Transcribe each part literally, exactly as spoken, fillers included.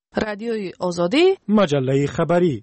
رادیوی آزادی، مجله خبری.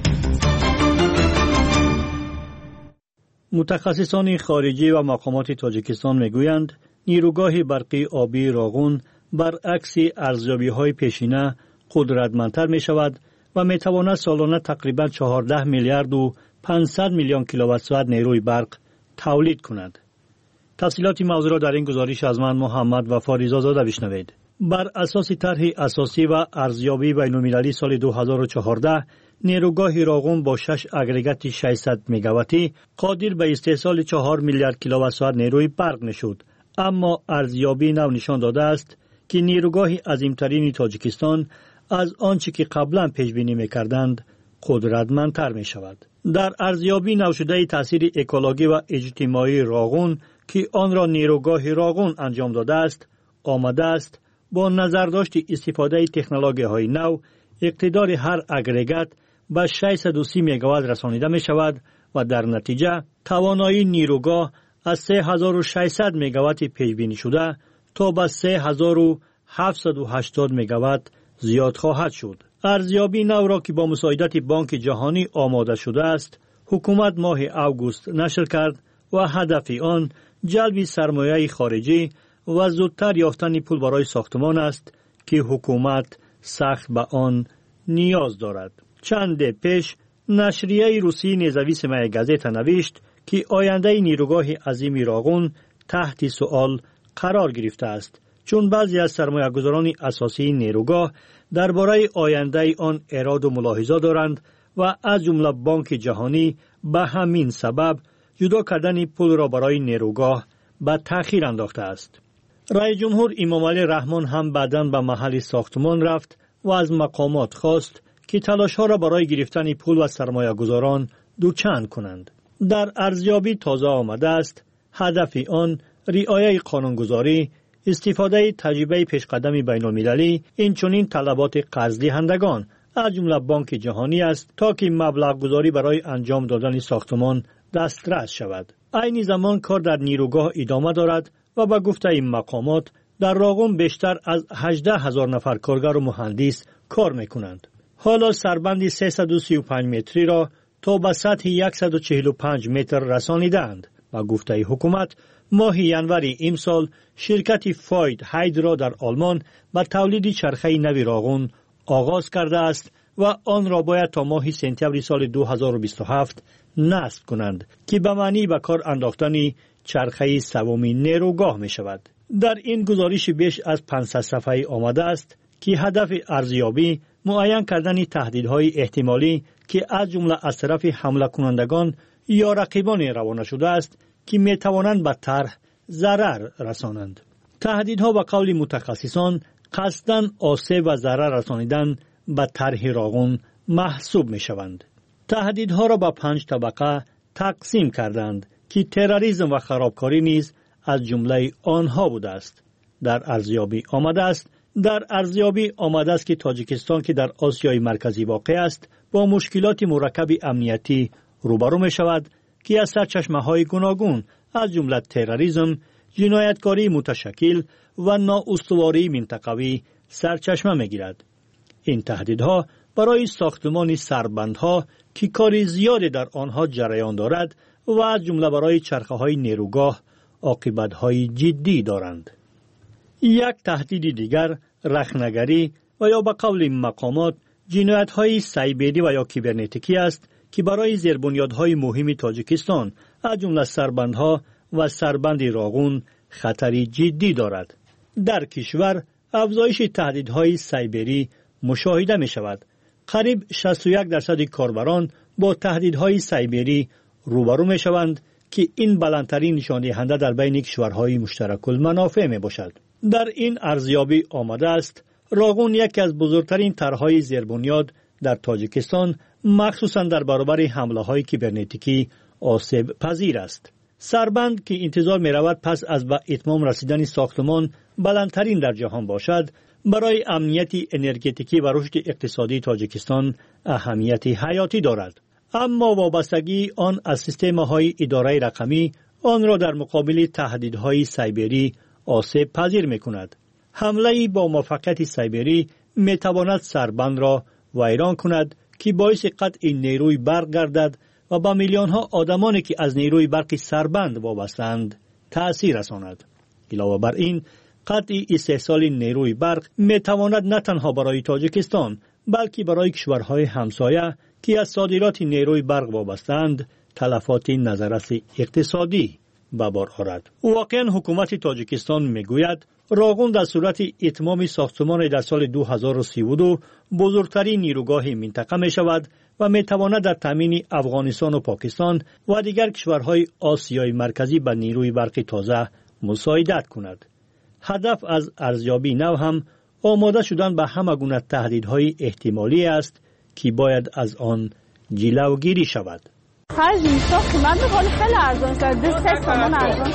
متخصصان خارجی و مقامات تاجیکستان میگویند نیروگاه برقی آبی راغون برعکس ارزیابی‌های پیشینه قدرتمندتر می شود و می تواند سالانه تقریباً چهارده میلیارد و پانصد میلیون کیلووات ساعت نیروی برق تولید کند. تفصیلات موضوع را در این گزارش از من محمد وفا رضازاده بشنوید. بر اساس طرح اساسی و ارزیابی بین‌المللی سال دو هزار و چهارده، نیروگاه راغون با شش اگریگات ششصد مگاواتی قادر به استحصال چهار میلیارد کیلووات ساعت نیروی برق میشد. اما ارزیابی نو نشان داده است که نیروگاه عظیمترین تاجیکستان از آنچه که قبلا پیش بینی میکردند قدرتمندتر می شود. در ارزیابی نو شده تاثیر اکولوژی و اجتماعی راغون که آن را نیروگاه راغون انجام داده است، آمده است با نظر داشت استفاده تکنولوژی های نو اقتدار هر اگریگات به ششصد و سی مگاوات رسانیده می شود و در نتیجه توانایی نیروگاه از سه هزار و ششصد مگاوات پیش بینی شده تا به سه هزار و هفتصد و هشتاد مگاوات زیاد خواهد شد. ارزیابی نو را که با مساعدت بانک جهانی آماده شده است، حکومت ماه اوگوست نشر کرد و هدف آن جلب سرمایه خارجی و زودتر یافتن پول برای ساختمان است که حکومت سخت به آن نیاز دارد. چند پیش نشریه روسی نزویس مای گازت نوشت که آینده نیروگاه عظیم راغون تحت سؤال قرار گرفته است، چون بعضی از سرمایه‌گذاران اساسی نیروگاه درباره آینده آن اراده و ملاحظه دارند و از جمله بانک جهانی به همین سبب جدا کردن پول را برای نیروگاه به تأخیر انداخته است. رئیس جمهور امام علی رحمان هم بعداً به محل ساختمان رفت و از مقامات خواست که تلاش‌ها را برای گرفتن پول و سرمایه‌گذاران دوچند کنند. در ارزیابی تازه آمده است هدف آن رعایت قانونگذاری، استفاده تجربه پیشقدم بین‌المللی، اینچنین طلبات قرض دهندگان از جمله بانک جهانی است تا که مبلغ گذاری برای انجام دادن ساختمان دسترس شود. عین زمان کار در نیروگاه ادامه دارد و به گفته این مقامات در راغون بیشتر از هجده هزار نفر کارگر و مهندس کار میکنند. حالا سربند سیصد و سی و پنج متری را تا به سطح صد و چهل و پنج متر رسانیدند. و گفته حکومت ماه ینور امسال شرکت فاید هایدرا در آلمان به تولید چرخه نوی راغون آغاز کرده است و آن را باید تا ماه سپتامبر سال دو هزار و بیست و هفت نصب کنند که به معنی به کار انداختن چرخه سومی نیروگاه می شود. در این گزارش بیش از پانصد صفحه‌ای آمده است که هدف ارزیابی معین کردن تهدیدهای احتمالی که از جمله از طرف حمله کنندگان یا رقیبان روانه شده است که می توانند به طرح ضرر رسانند. تهدیدها به قول متخصصان قصداً آسیب و ضرر رسانیدن به طرح راغون محسوب می شوند. تهدیدها را به پنج طبقه تقسیم کردند که تروریسم و خرابکاری نیز از جمله آنها بوده است. در ارزیابی آمده است در ارزیابی آمده است که تاجیکستان که در آسیای مرکزی واقع است با مشکلات مرکب امنیتی روبرو می شود که از سرچشمه‌های گوناگون از جمله تروریسم، جنایتکاری متشکل و نااستواری منطقوی سرچشمه می‌گیرد. این تهدیدها برای ساختمان سربندها که کار زیادی در آنها جریان دارد و از جمله برای چرخه‌های نیروگاه عاقبت‌های جدی دارند. یک تهدید دیگر رخنه‌گری و یا به قول مقامات جنایت‌های سایبری و یا کیبرنتیکی است که برای زیربنیادهای مهم تاجیکستان از جمله سربندها و سربند راغون خطری جدی دارد. در کشور افزایش تهدیدهای سایبری مشاهده می شود. قریب شصت و یک درصد کاربران با تهدیدهای سایبری روبرو می شوند که این بلندترین نشان دهنده در بین کشورهای مشترک المنافع می باشد. در این ارزیابی آمده است راغون یکی از بزرگترین طرحهای زیربنیاد در تاجیکستان مخصوصاً در برابر حمله‌های کیبرنتیکی آسیب پذیر است. سربند که انتظار می رود پس از به اتمام رسیدن ساختمان بلندترین در جهان باشد، برای امنیت انرژتیکی و رشد اقتصادی تاجیکستان اهمیت حیاتی دارد. اما وابستگی آن از سیستم‌های اداره رقمی آن را در مقابل تهدیدهای سایبری آسیب پذیر می کند. حمله با موفقیت سایبری میتواند سربند را ویران کند که باعث قطع نیروی برق گردد و به میلیون ها آدمانی که از نیروی برق سربند وابسته‌اند تأثیر رساند. علاوه بر این، قطع استحصال نیروی برق میتواند نه تنها برای تاجیکستان بلکه برای کشورهای همسایه که از صادرات نیروی برق وابسته‌اند تلفات نظرس اقتصادی به بار آورد. واقعا حکومت تاجیکستان میگوید راغون در صورت اتمام ساختمان در سال دو هزار و سی و دو بزرگترین نیروگاه منطقه می شود و می تواند در تامین افغانستان و پاکستان و دیگر کشورهای آسیای مرکزی به نیروی برق تازه مساعدت کند. هدف از ارزیابی نو هم آماده شدن به همه گونه تهدیدهای احتمالی است که باید از آن جلوگیری شود. خرج میساخت من بخواد خیلی ارزان شد سه تومن ارزان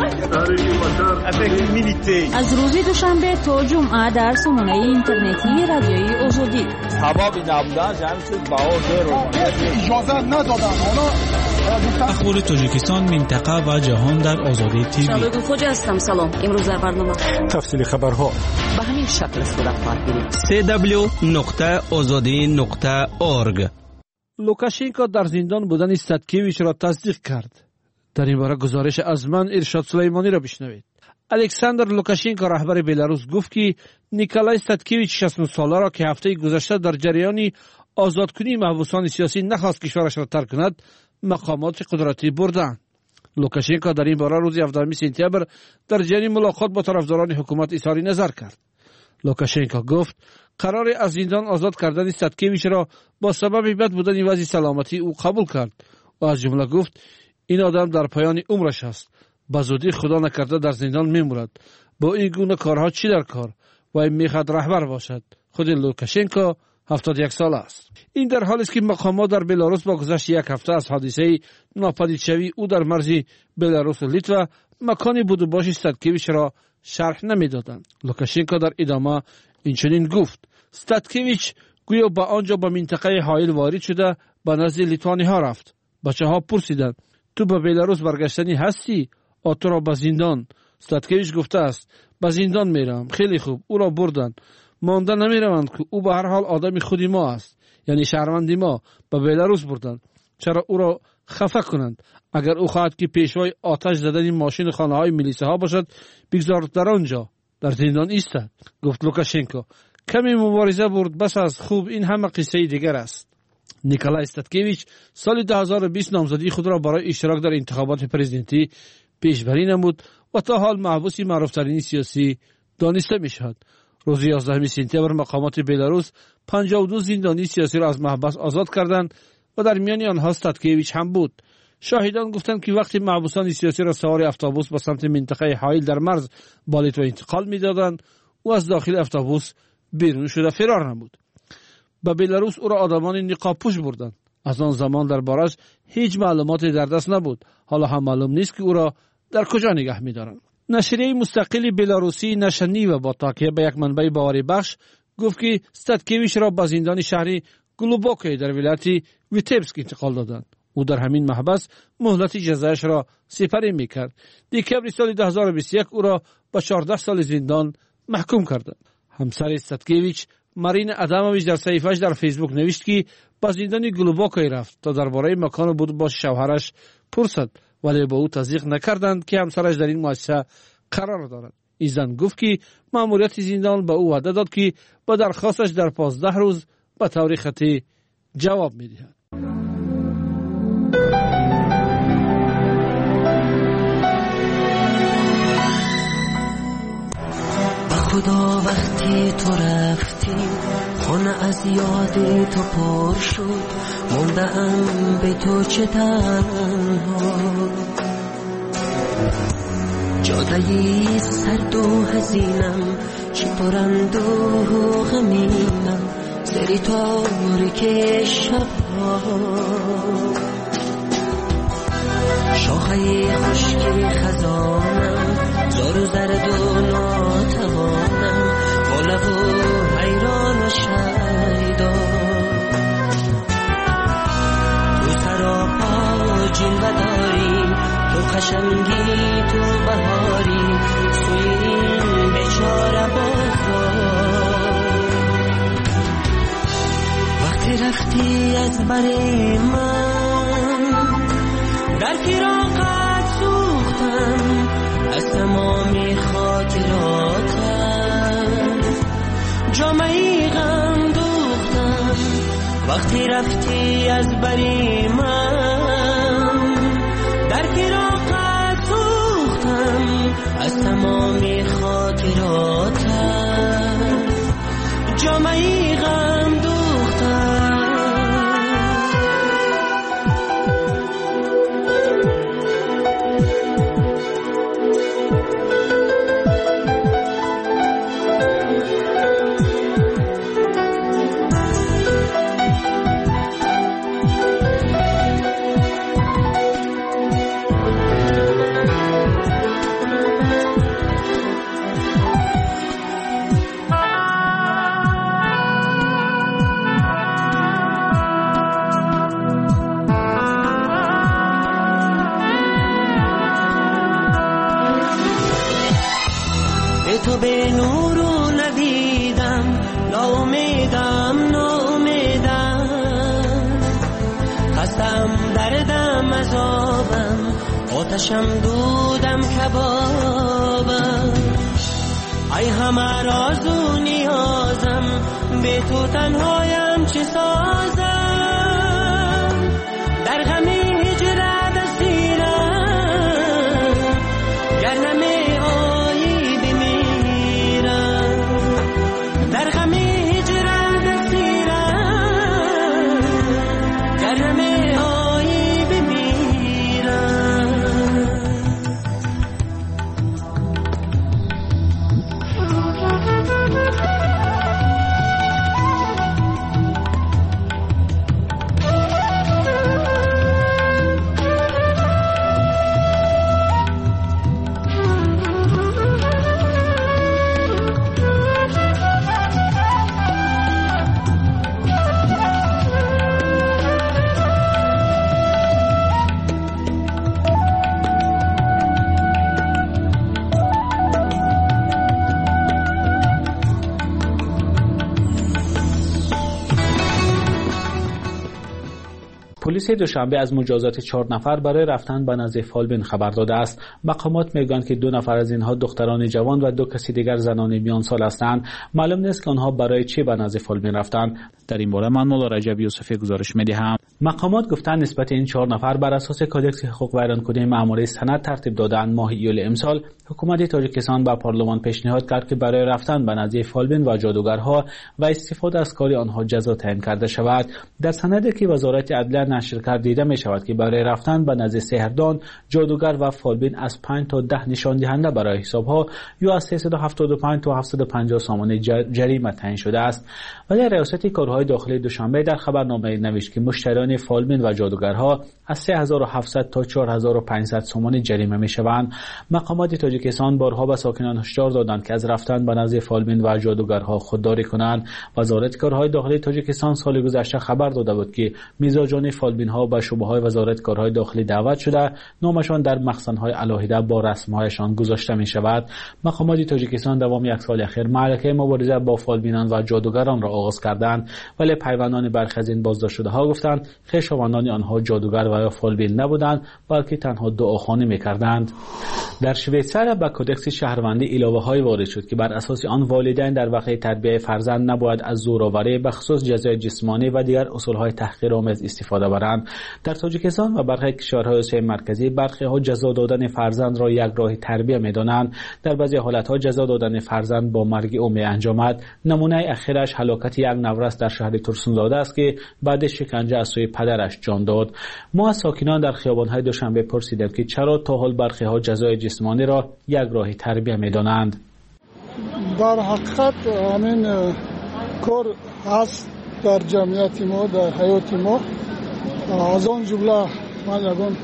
از روز دوشنبه تا جمعه در سامانه اینترنتی رادیوی آزادی حبابی نبودن جمع شد بها زیر اجازه ندادن. حالا اخبار تاجیکستان، منطقه و جهان در آزادی تیوی. شبکه خوج هستم. سلام. امروز در برنامه تفصیل خبرها به همین شکل صورت خواهد گرفت. سی دبلیو نقطه آزادی نقطه اورگ. لوکاشنکو در زندان بودن استاتکیویچ را تصدیق کرد. در این باره گزارش از من ارشاد سلیمانی را بشنوید. الکساندر لوکاشنکو رهبر بلاروس گفت که نیکولای استاتکیویچ شصت و نه ساله را که هفته گذشته در جریان آزادکنی محبوسان سیاسی نخواست کشورش را ترک کند مقامات قدرتی بردند. لوکاشنکو در این باره روز هفدهم سپتامبر در جریان ملاقات با طرفداران حکومت اظهار نظر کرد. لوکاشنکو گفت قرار از زندان آزاد کردن استاتکیویچ را با سبب بد بودن وضع سلامتی او قبول کرد و از جمله گفت این آدم در پایان عمرش است، به زودی خدا نکرده در زندان میمورد. با این گونه کارها چی در کار و میخواد رهبر باشد. خود لوکاشنکو هفتاد و یک ساله است. این در حالی است که مقامات در بلاروس با گذشت یک هفته از حادثه ناپدید شوی او در مرز بلاروس و لیتوا مکانی بود و باش استاتکیویچ را شرح نمیدادند. لوکاشنکو در ادامه اینچنین گفت استاتکیویچ گویا با آنجا با منطقه حائل وارد شده به نزد لیتوانی ها رفت. بچه ها پرسیدند تو به بلاروس برگشتنی هستی؟ آتو را به زندان. استاتکیویچ گفته است به زندان میرم. خیلی خوب، او را بردند. مانده نمیروند که او به هر حال آدم خودی ما است، یعنی شهروند ما. به بلاروس بردند. چرا او را خفه کنند؟ اگر او خواهد که پیشوای آتش زدن ماشین خانه های میلیسه ها باشد بگذارد در آنجا در زندان ایستد. گفت لوکاشنکو کمی مبارزه برد، بس از خوب، این همه قصه دیگر است. نیکولای استاتکیویچ سال دو هزار و بیست نامزدی خود را برای اشتراک در انتخابات پرزیدنتی پیشبری نمود و تا حال محبوس معروفترین سیاسی دانسته می شود. روز یازدهم سپتامبر مقامات بلاروس پنجاه و دو زندانی سیاسی را از محبس آزاد کردند و در میان آنها استاتکیویچ هم بود. شاهدان گفتند که وقتی محبوسان سیاسی را سوار اتوبوس به سمت منطقه حائل در مرز با لیتوا انتقال می‌دادند او از داخل اتوبوس بیرون شده فرار نمود. به بلاروس او را آدمان نقاب پوش بردند. از آن زمان دربارش هیچ معلوماتی در دست نبود. حالا هم معلوم نیست که او را در کجا نگه می‌دارند. نشریه مستقل بلاروسی نشنی و با تاکیه به یک منبع باوری بخش گفت که استاتکیویچ را به زندان شهری گلوبوکی در ولایت ویتبسک انتقال دادند. او در همین محبس مهلت جزایش را سپری میکرد. دکمبر سال دو هزار و بیست و یک او را به چهارده سال زندان محکوم کردند. همسر استاتکیویچ مارین ادامویچ در صفحه‌اش در فیسبوک نوشت که به زندان گلوبوکی رفت تا درباره مکان بود با شوهرش پرسد، ولی با او تصدیق نکردند که همسرش در این مؤسسه قرار دارد. این زن گفت که ماموریت زندان به او وعده داد که با درخواستش در پانزده روز به طور خطی جواب میدهد. خدا وقتی تو رفتی خانه از یاد تو پر شد، مونده ام به تو چه تنها، جادهی سرد و حزینم چه پرند و غمینم، سری تاریک شبها، شاخه خشکی خزانم زار و زرد و ناتوانم، با لب و حیران و شیدا، تو سراپا جلوه داری، تو خشنگی، تو بهاری، سوی این بیچاره بازار، وقتی رفتی از بر من در فراقت سوختم از تمام خاطراتم جامعی غم دوختم وقتی رفتی از بر من در فراقت سوختم از تمام خاطراتم جامعی غم دوختم تو به نور و ندیدم ناامیدم ناامیدم خستم دردم عذابم آتشم دودم کبابم ای همه راز و نیازم به تو تنهایم چه سازم در غم هجرت اسیرم گر نمی در غم هجرت اسیرم گر نمی آیی بمیرم پلیس دوشنبه از مجازات چهار نفر برای رفتن به نزد فالبین خبر داده است. مقامات میگویند که دو نفر از اینها دختران جوان و دو کسی دیگر زنان میان سال هستند. معلوم نیست که آنها برای چی به نزد فالبین رفتند. در این باره من مولا رجب یوسفی گزارش میدهم. مقامات گفتند نسبت این چهار نفر بر اساس کدکس حقوق ویرانکنی مأموری سند ترتیب دادند. ماه ایول امسال حکومت تاجیکستان به پارلمان پیشنهاد کرد که برای رفتن به نزد فالبین و جادوگرها و استفاده از کار آنها جزا تعیین کرده شود. در سندی که وزارت عدلیه نشر کرد دیده می شود که برای رفتن به نزد سحردان، جادوگر و فالبین از پنج تا ده نشان دهنده برای حسابها یا از سیصد و هفتاد و پنج تا هفتصد و پنجاه سامانه جریمه تعیین شده است. ولی ریاست کارهای داخلی دوشنبه در خبرنامه نوشت که مشتریان فالبین و جادوگرها از سه هزار و هفتصد تا چهار هزار و پانصد سامانه جریمه می شوند. مقامات تاجیکستان بارها به ساکنان هشدار دادند که از رفتن به نزد فالبین و جادوگرها خودداری کنند. وزارت کارهای داخلی تاجیکستان سال گذشته خبر داده بود که میزاجان فالبین ها به شعبه‌های وزارت کارهای داخلی دعوت شده، نامشان در مخزن‌های علاهیده با رسم‌هایشان گذاشته می شود. مقامات تاجیکستان دوام یک سال اخیر معرکه مبارزه با فالبینان و جادوگران را آغاز کردند، ولی پیوندان برخی از این بازداشت شده‌ها گفتند خویشاوندان آنها جادوگر و یا فالبین نبودند، بلکه تنها دعاخوانی می‌کردند. در شویتزر به کدکس شهروندی علاوه‌های وارد شد که بر اساس آن والدین در واقع تربیت فرزند نباید از زورآوری به خصوص جزای جسمانی و دیگر اصول‌های تحقیرآمیز استفاده برند. در تاجیکستان و برخی کشورهای آسیای مرکزی برخی‌ها جزا دادن فرزند را یک راه تربیت می‌دانند. در بعضی حالت‌ها جزا دادن فرزند با مرگ او می‌انجامد. نمونه اخیرش هلاکت یک نورس در شهر ترسونزاده است که بعد شکنجه از سوی پدرش جان داد. ما از ساکنان در خیابان‌های دوشنبه پرسیدیم که چرا تا حال برخی‌ها جزای جسمانی را یک راه تربیت می‌دانند. در حقیقت همین کار هست در جمعیت ما، در حیات ما. از آن جمله من یکان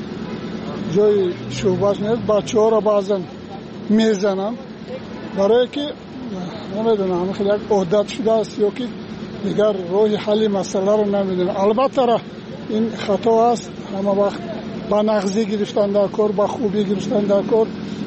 جای شعبهش نیست، بچه ها را بعضا میزنم برای که نمیدونم همه خیلی یک عادت شده است یا که دیگر راه حل مسئله را نمیدونم. البته را این خطا است، همه وقت با نغزی گرفتن در کار، با خوبی گرفتن در کار،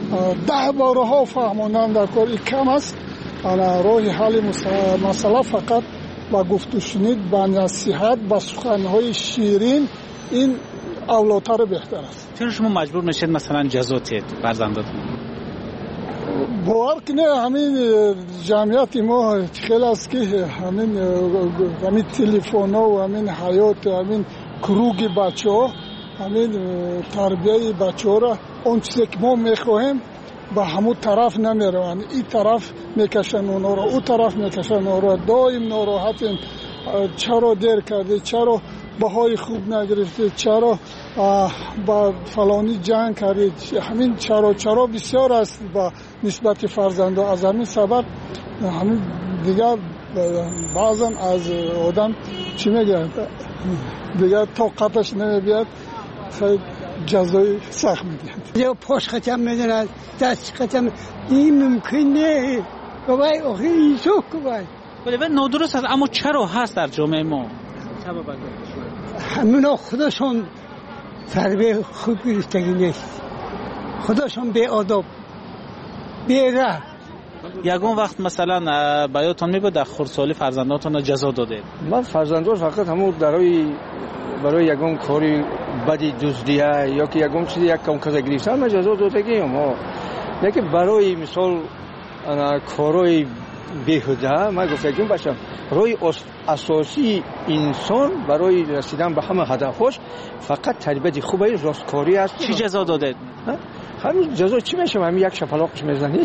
ده بارها فهماندن در کار این کم است. راه حل مسئله فقط با گفت و شنید، با نصیحت، با سخنهای شیرین این اولادتر بهتر است. چرا شما مجبور میشید مثلا جزا تید فرزنداتون؟ باور کنه همین جمعیت ما خیلی است که همین همین تلفن ها و همین حیات همین کروگ بچه ها همین تربیه بچه ها را اون چیزی که ما میخواهیم به همون طرف نمیروند، این طرف میکشن اونا را، اون طرف میکشن اونا را. دائم ناراحتیم. چرا دیر کرده، چرا بهای خوب نگرفته، چرا با فلانی جنگ کرده، همین چرا چرا بسیار است با نسبت فرزندا. از همین سبب همین دیگر بعضا از آدم چی میگه دیگر طاقتش نمیبیاد، خیلی جزای سخت میگه. یا پاش ختم میدن، دست ختم، این ممکن نه. گوای آخه ایسو گوای. ولی به نادرست است، اما چرا هست در جامعه ما؟ همونا خودشون تربیه خوب گرفتگی نیست، خودشون بی آداب، بی ره. یگون وقت مثلا برایتان میگه در خردسالی فرزنداتون جزا داده؟ من فرزندان فقط همون برای برای یگون کاری بدی دزدیه یا که یگون چیزی یک کم کزا گرفتن من جزا دادگی اما لیکن برای مثال کارای بیهوده من گفتم باشم روی اساسی انسان برای رسیدن به همه هدفش فقط تربیت خوبه راستکاری است. چی جزا داده؟ همین جزا چی میشه؟ همین یک شپلاقش میزنی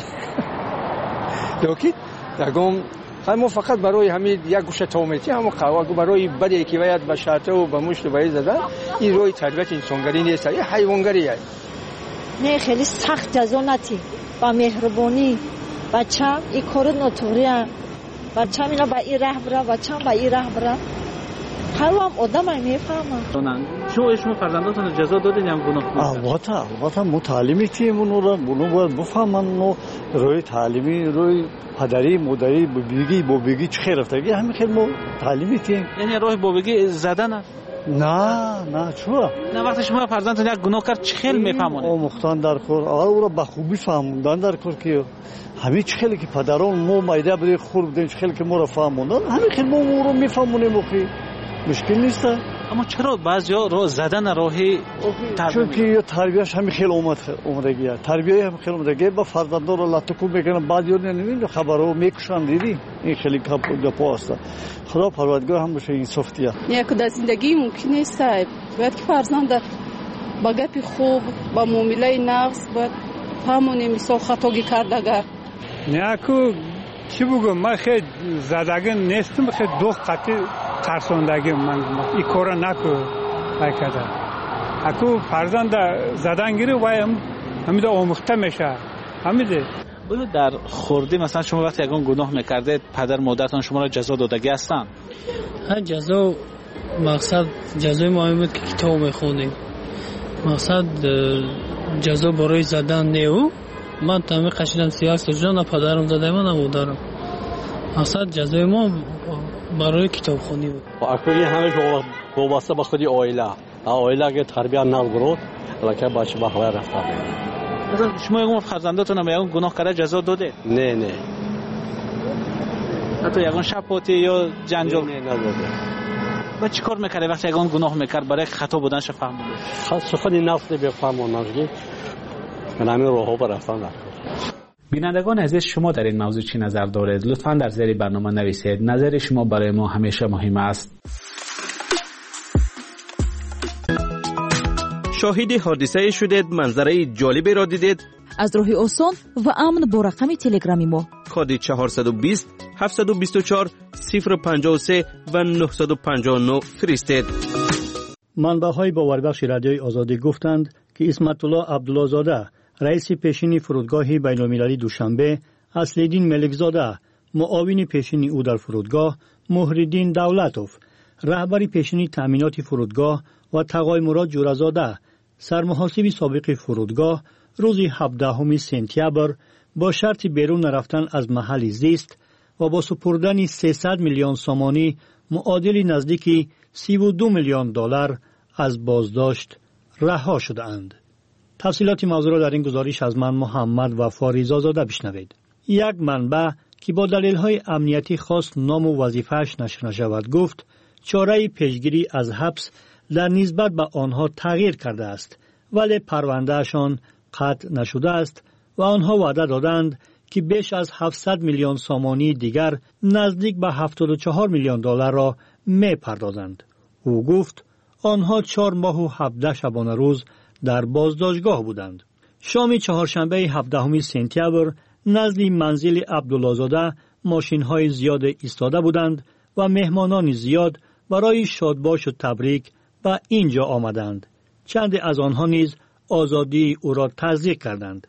یا که یگم همون فقط برای همین یک گوشه تومتی همون قوا برای بدی که باید به شاته و به مشت باید زدن، این روی تربیت انسانگری نیست، این حیوانگری است. نه خیلی سخت جزا نتی با مهربانی بچه‌م این کارو ناتوریه، بچه‌م اینا با این راه بره، بچه‌م با این راه بره. هر هم آدم هم میفهمه. شما شما فرزنداتون جزا دادین یا گناه کنید؟ البته البته متعلمی تیم اون رو اونو باید بفهمن و روی تعلیمی روی پدری مادری بابگی بابگی چه خیر رفتگی همین خیلی ما تعلیمی تیم. یعنی روی بابگی زدن است؟ نه نه چرا؟ نه وقتی شما فرزندتون یک گناه کرد چه خیلی میفهمونه؟ آموختن در کار، اول او را به خوبی فهموندن در کار که همین چه خیلی که پدران ما مایده بده خور بودن چه خیلی که ما را فهموندن همین خیلی ما او را میفهمونیم اخی مشکل نیست. اما چرا بعضیا راه زدن راهی چون که تربیتش همین خیلی اومد اومدگیه، تربیت هم خیلی اومدگیه با فرزندان رو لطکو میکنن بعد یاد نمیدین خبرو میکشن دیدی این خیلی گپا است. خدا پروردگار هم بشه این صفتیه. یک در زندگی ممکن نیست باید که فرزند با گپ خوب با معامله نفس باید همونی مثال خطاگی کردگر. نه کو چی بگم من خیلی زدگی نیستم، خیلی دو قطعی ترساندگی من این کارا نکو نکرده. اکو فرزند زدن گیره و هم همین آموخته میشه همیده. بله در خوردی مثلا شما وقتی یگان گناه میکرده پدر مادرتان شما را جزا دادگی هستن؟ ها جزا مقصد جزای ما بود که کتاب میخونیم، مقصد جزا برای زدن نیو. من تامی قشیدم سیاست جان پدرم داده من مادرم، مقصد جزای ما برای کتاب خونی بود. اکوی همش وابسته به خودی عائله، عائله که تربیت نگرفت لکه بچه به هوا رفته. مثلا شما یگان فرزنداتون هم یگان گناه کرده جزا داده؟ نه نه. حتی یگان شپاتی یا جنجال؟ نه نداده. با چی کار میکرده وقتی یگان گناه میکرد برای خطا بودنش فهمونده؟ خاص خودی نفس بفهمونده من همین روحو برفتن در بینندگان عزیز شما در این موضوع چی نظر دارید؟ لطفاً در زیر برنامه نویسید. نظر شما برای ما همیشه مهم است. شاهد حادثه شدید، منظره جالبی را دیدید؟ از راه آسان و امن با رقم تلگرامی ما کد چهارصد و بیست هفتصد و بیست و چهار صفر پنجاه و سه و نهصد و پنجاه و نه فرستید. منبع‌های باوربخش رادیوی آزادی گفتند که اسمت الله عبدالله زاده رئیس پیشین فرودگاه بین‌المللی دوشنبه، اصل‌الدین ملکزاده معاون پیشین او در فرودگاه، مهرالدین دولتوف رهبر پیشین تأمینات فرودگاه و تقای مراد جورزاده سرمحاسب سابق فرودگاه روز هفدهم سپتامبر با شرط بیرون رفتن از محل زیست و با سپردن سیصد میلیون سومانی معادل نزدیک سی و دو میلیون دلار از بازداشت رها شدند. تفصیلات موضوع را در این گزارش از من محمد و فاریزا زاده بشنوید. یک منبع که با دلیل‌های امنیتی خاص نام و وظیفه‌اش نشر نشود گفت چاره پیشگیری از حبس در نسبت به آنها تغییر کرده است ولی پروندهشان قطع نشده است و آنها وعده دادند که بیش از هفتصد میلیون سامانی دیگر نزدیک به هفتاد و چهار میلیون دلار را می پردازند. او گفت آنها چهار ماه و هفده شبانه روز در بازداشتگاه بودند. شام چهارشنبه هفدهم سپتامبر نزد منزل عبدالله‌زاده ماشین‌های زیاد ایستاده بودند و مهمانان زیاد برای شادباش و تبریک به اینجا آمدند. چند از آنها نیز آزادی او را تصدیق کردند.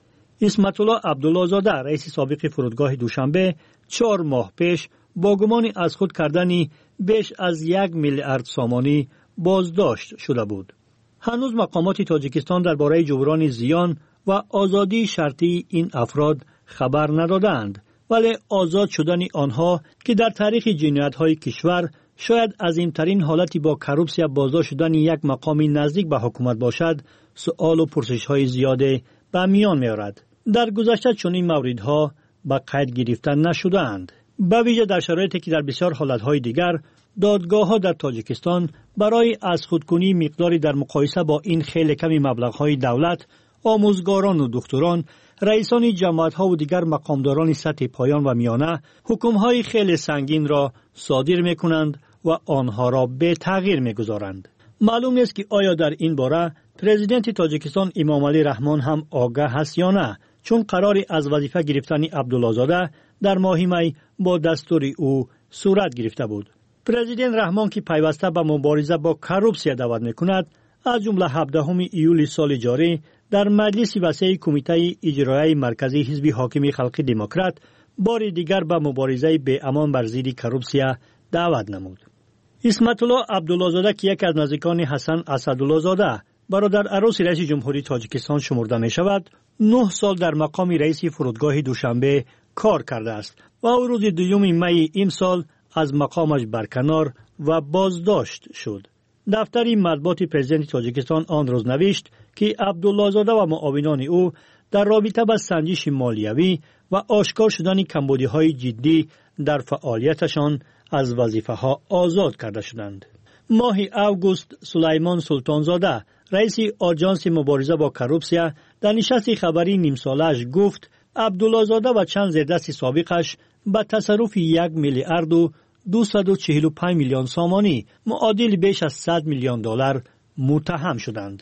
اسمت الله عبدالله‌زاده رئیس سابق فرودگاه دوشنبه چهار ماه پیش با گمان از خود کردن بیش از یک میلیارد سامانی بازداشت شده بود. هنوز مقامات تاجیکستان درباره جبران زیان و آزادی شرطی این افراد خبر ندادند، ولی آزاد شدن آنها که در تاریخ جنایت‌های کشور شاید عظیم‌ترین حالتی با کروپسیا بازداشت شدن یک مقامی نزدیک به حکومت باشد، سؤال و پرسش‌های زیاده به میان می‌آورد. در گذشته چنین موردها به قید گرفته نشده‌اند. به ویژه در شرایطی که در بسیار حالت‌های دیگر دادگاه‌ها در تاجیکستان برای از خودکنی مقداری در مقایسه با این خیلی کمی مبلغ‌های دولت، آموزگاران و دکتران، رئیسان جماعت‌ها و دیگر مقامداران سطح پایان و میانه حکم‌های خیلی سنگین را صادر می‌کنند و آنها را به تغییر می‌گذارند. معلوم نیست که آیا در این باره پرزیدنت تاجیکستان امام علی رحمان هم آگاه است یا نه، چون قراری از وظیفه گرفتن عبدالله‌زاده در ماه می با دستور او صورت گرفته بود. پرزیدنت رحمان که پیوسته به مبارزه با کروپسیا دعوت می‌کند، از جمله هفدهم ایول سال جاری در مجلس وسیع کمیته اجرایی مرکزی حزب حاکم خلقی دموکرات بار دیگر به مبارزه به امان بر ضد کروپسیا دعوت نمود. اسمت الله عبدالله‌زاده که یکی از نزدیکان حسن اسدالله‌زاده برادر عروس رئیس جمهوری تاجیکستان شمرده می شود، نه سال در مقام رئیس فرودگاه دوشنبه کار کرده است و او روز دوم می امسال از مقامش برکنار و بازداشت شد. دفتر مطبوعات پرزیدنت تاجیکستان آن روز نوشت که عبدالله‌زاده و معاونان او در رابطه با سنجش مالیوی و آشکار شدن کمبودی‌های جدی در فعالیتشان از وظیفه‌ها آزاد کرده شدند. ماه اوگوست سلیمان سلطانزاده رئیس آژانس مبارزه با کروپسیا در نشست خبری نیم ساله‌اش گفت عبدالله‌زاده و چند زیردست سابقش به تصرف یک میلیارد و دویست و چهل و پنج میلیون سامانی معادل بیش از صد میلیون دلار متهم شدند.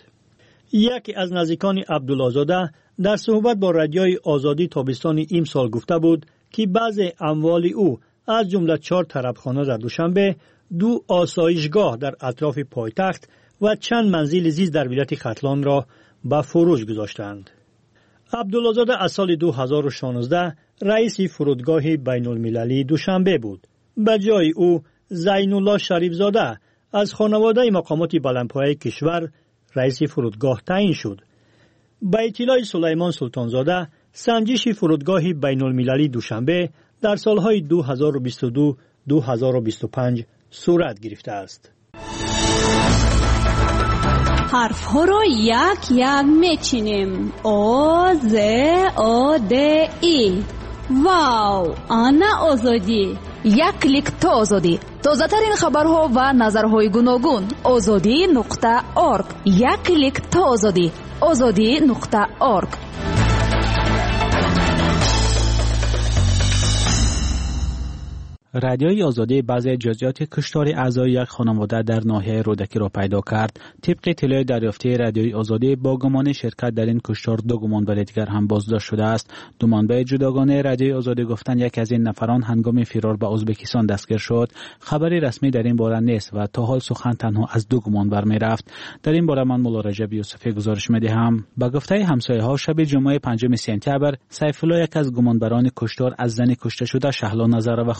یکی از نزدیکان عبدالله‌زاده در صحبت با رادیوی آزادی تابستان امسال گفته بود که بعضی اموال او از جمله چهار طربخانه در دوشنبه، دو آسایشگاه در اطراف پایتخت و چند منزل زیست در ولایت ختلان را به فروش گذاشتند. عبدالله‌زاده از سال دو هزار و شانزده رئیس فرودگاه بین المللی دوشنبه بود. به جای او زین الله شریف زاده از خانواده مقامات بلندپایه کشور رئیس فرودگاه تعیین شد. به اطلاع سلیمان سلطانزاده سنجش فرودگاه بین المللی دوشنبه در سالهای دو هزار و بیست و دو دو هزار و بیست و پنج صورت گرفته است. حرف ها را یک یک میچینیم. آ ز آ د ای. واو، آنا آزادی. یک کلیک تا آزادی. تازه ترین خبرها و نظرهای گوناگون. آزادی نقطه ارگ. یک کلیک تا آزادی. آزادی نقطه ارگ. رادیوی آزادی بعضی جزئیات کشتار اعضای یک خانواده در ناحیه رودکی را پیدا کرد. طبق اطلاع دریافتی رادیوی آزادی با گمان شرکت در این کشتار دو گمانبر دیگر هم بازداشت شده است. دو منبع جداگانه رادیوی آزادی گفتند یک از این نفران هنگام فرار به ازبکستان دستگیر شد. خبری رسمی در این باره نیست و تا حال سخن تنها از دو گمانبر می رفت. در این باره من مولا رجب یوسفی گزارش می دهم. با گفته همسایه‌ها شب جمعه پنجم سپتامبر سیف‌الله یک از گمانبران کشتار از زن کشته شده شهلا نظر و خواهش کرد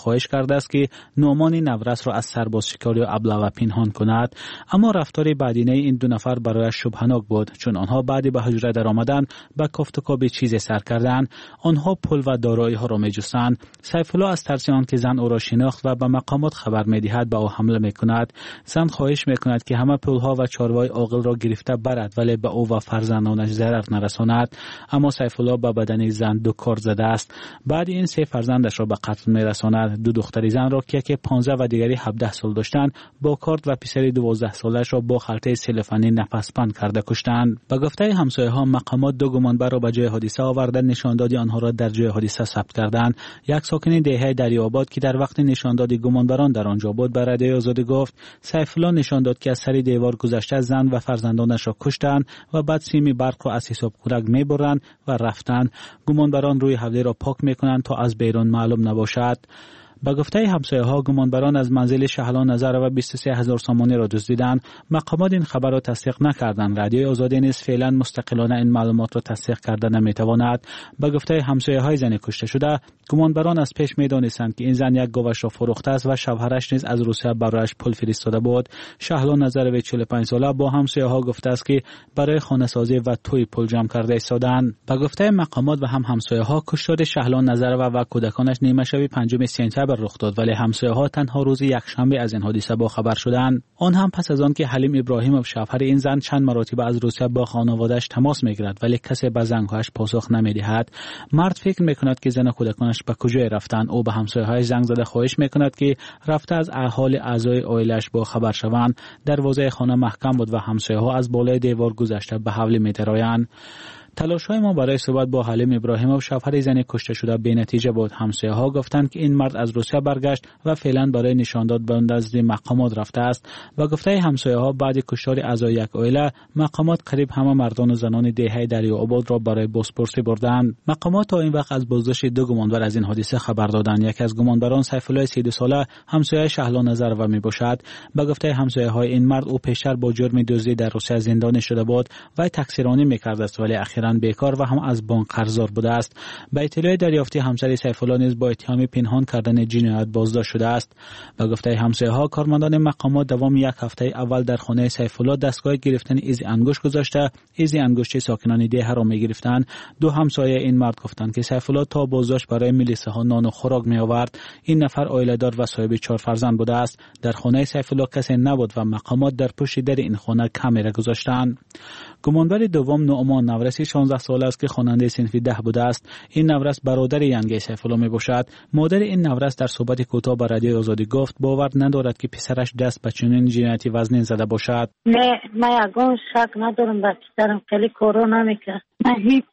کرده است که نعمان نورس را از سرباز شکاری و ابله پنهان کند، اما رفتار بعدینه این دو نفر برایش شبهناک بود، چون آنها بعد به حجره در آمدن به کافتکاب چیزی سر کردند. آنها پول و دارایی ها را می‌جستند. سیف الله از ترس آنکه زن او را شناخت و به مقامات خبر می‌دهد به او حمله می‌کند. زن خواهش می‌کند که همه پول‌ها و چاروای عاقل را گرفته برد، ولی به او و فرزندانش ضرر نرساند. اما سیف الله به بدن زن دو کار زده است. بعد این سه فرزندش را به قتل می‌رساند. دو دختر زن را که یکی پانزده و دیگری هفده سال داشتند با کارت و پسری دوازده سالش را با خلطه سلفانی نفس‌بند کرده کشتند. به گفته همسایه‌ها مقامات دو گمانبر را به جای حادثه آورده نشاندادی آنها را در جای حادثه ثبت کردند. یک ساکن دهه دریاباد که در وقت نشاندادی گمانبران در آنجا بود به رادیوی آزادی گفت سیف الله نشان داد که از سر دیوار گذشته زن و فرزندانش را کشتند و بعد سیم برق را از حساب کودک میبرند و رفتند. گمانبران روی حوله را پاک میکنند تا از بیرون معلوم نباشد. با گفته همسایه‌ها گمانبران از منزل شهلا نظر و بیست و سه هزار سامانی را دزدیدند. مقامات این خبر را تصدیق نکردند. رادیوی آزادی نیز فعلا مستقلانه این معلومات را تصدیق کرده نمیتواند. با گفته همسایه‌های زن کشته شده گمانبران از پیش میدانستند که این زن یک گاوش را فروخته است و شوهرش نیز از روسیه برایش پول فرستاده بود. شهلا نظر و چهل و پنج ساله با همسایه‌ها گفته است که برای خانه سازی و توی پول جمع کرده ایستادند. با گفته مقامات و هم همسایه‌ها کشتار شهلا نظر و و کودکانش نیمه شب پنجم سپتامبر رخ داد، ولی همسایه‌ها تنها روز یکشنبه از این حادثه با خبر شدند. آن هم پس از آن که حلیم ابراهیموف شوهر این زن چند مرتبه از روسیه با خانواده‌اش تماس می‌گیرد ولی کسی به زنگ‌هایش پاسخ نمی‌دهد. مرد فکر می‌کند که زن و کودکانش به کجا رفتند. او به همسایه‌هایش زنگ زده خواهش می‌کند که رفته از احوال اعضای عائله‌اش با خبر شوند. دروازه خانه محکم بود و همسایه‌ها از بالای دیوار گذشته به حوله می‌درآیند. تلاش‌های ما برای صحبت با حلیم ابراهیموف شوهر زن کشته شده بی‌نتیجه بود. همسایه‌ها گفتند که این مرد از روسیه برگشت و فعلا برای نشانداد به نزد مقامات رفته است. و گفته همسایه‌ها بعد کشتار اعضای یک عائله مقامات قریب همه مردان و زنان دهه دریاباد را برای بازپرسی بردند. مقامات تا این وقت از بازداشت دو گمانبر از این حادثه خبر دادند. یکی از گمانبران سیف الله سی و دو ساله همسایه شهلا نظر و میباشد. به گفته همسایه‌های این مرد او پیشتر با جرم دزدی در روسیه زندانی شده بود و تقصیرانی می‌کرد است ولی اخیراً بیکار و هم از بانک قرضدار بوده است. به اطلاع دریافتی همسر سیف الله نیز با اتهام پنهان کردن جنایت بازداشت شده است. به گفته همسایه‌ها کارمندان مقامات دوام یک هفته اول در خانه سیف الله دستگاه گرفتن ایز انگشت گذاشته. ایز انگشت ساکنان ده را می‌گرفتند. دو همسایه این مرد گفتند که سیف الله تا بازداشت برای ملیسه‌ها نان و خوراک می‌آورد. این نفر عائله‌دار و صاحب چهار فرزند بوده است. در خانه سیف الله کسی نبود و مقامات در پشت در این خانه کامera گذاشتند. گمانبر دوم نعمان نورسی شانزده ساله است که خواننده صنف ده بوده است. این نورس برادر ینگی سیف الله میباشد. مادر این نورس در صحبت کوتاه با رادیوی آزادی گفت باور ندارد که پسرش دست به چنین جنایتی وزنی زده باشد. نه من یگان شک ندارم به پسرم خیلی کارا نمیکرد. من هیچ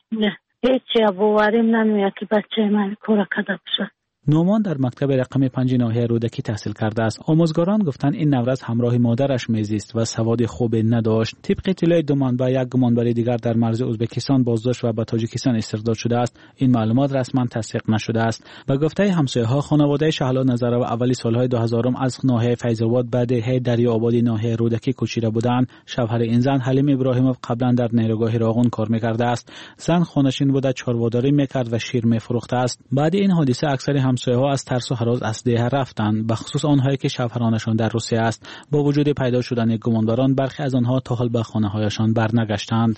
هیچ باوریم نمیاد که بچه من کارا کرده باشه. نعمان در مکتب رقم پنج ناحیه رودکی تحصیل کرده است. آموزگاران گفتند این نورس همراه مادرش میزیست و سواد خوب نداشت. طبق اطلاع دو منبع یک گمانبر دیگر در مرز ازبکستان بازداشت و به تاجیکستان استرداد شده است. این معلومات رسما تصدیق نشده است. به گفته همسایه‌ها خانواده شهلا نظر و اولی سالهای دو هزار از ناحیه فیض‌آباد به دهه دریابادی ناحیه رودکی کوچیده بودند. شوهر این زن حلیم ابراهیموف قبلا در نیروگاه راغون کار می‌کرده است. زن خانه‌نشین بوده، چارواداری می‌کرد و شیر می‌فروخته است. بعد این حادثه اکثر همسایه‌ها از ترس و هراس از ده رفتند، به خصوص آنهایی که شوهرانشان در روسیه است. با وجود پیدا شدن گمانبران برخی از آنها تا حال به خانه‌هایشان برنگشتند.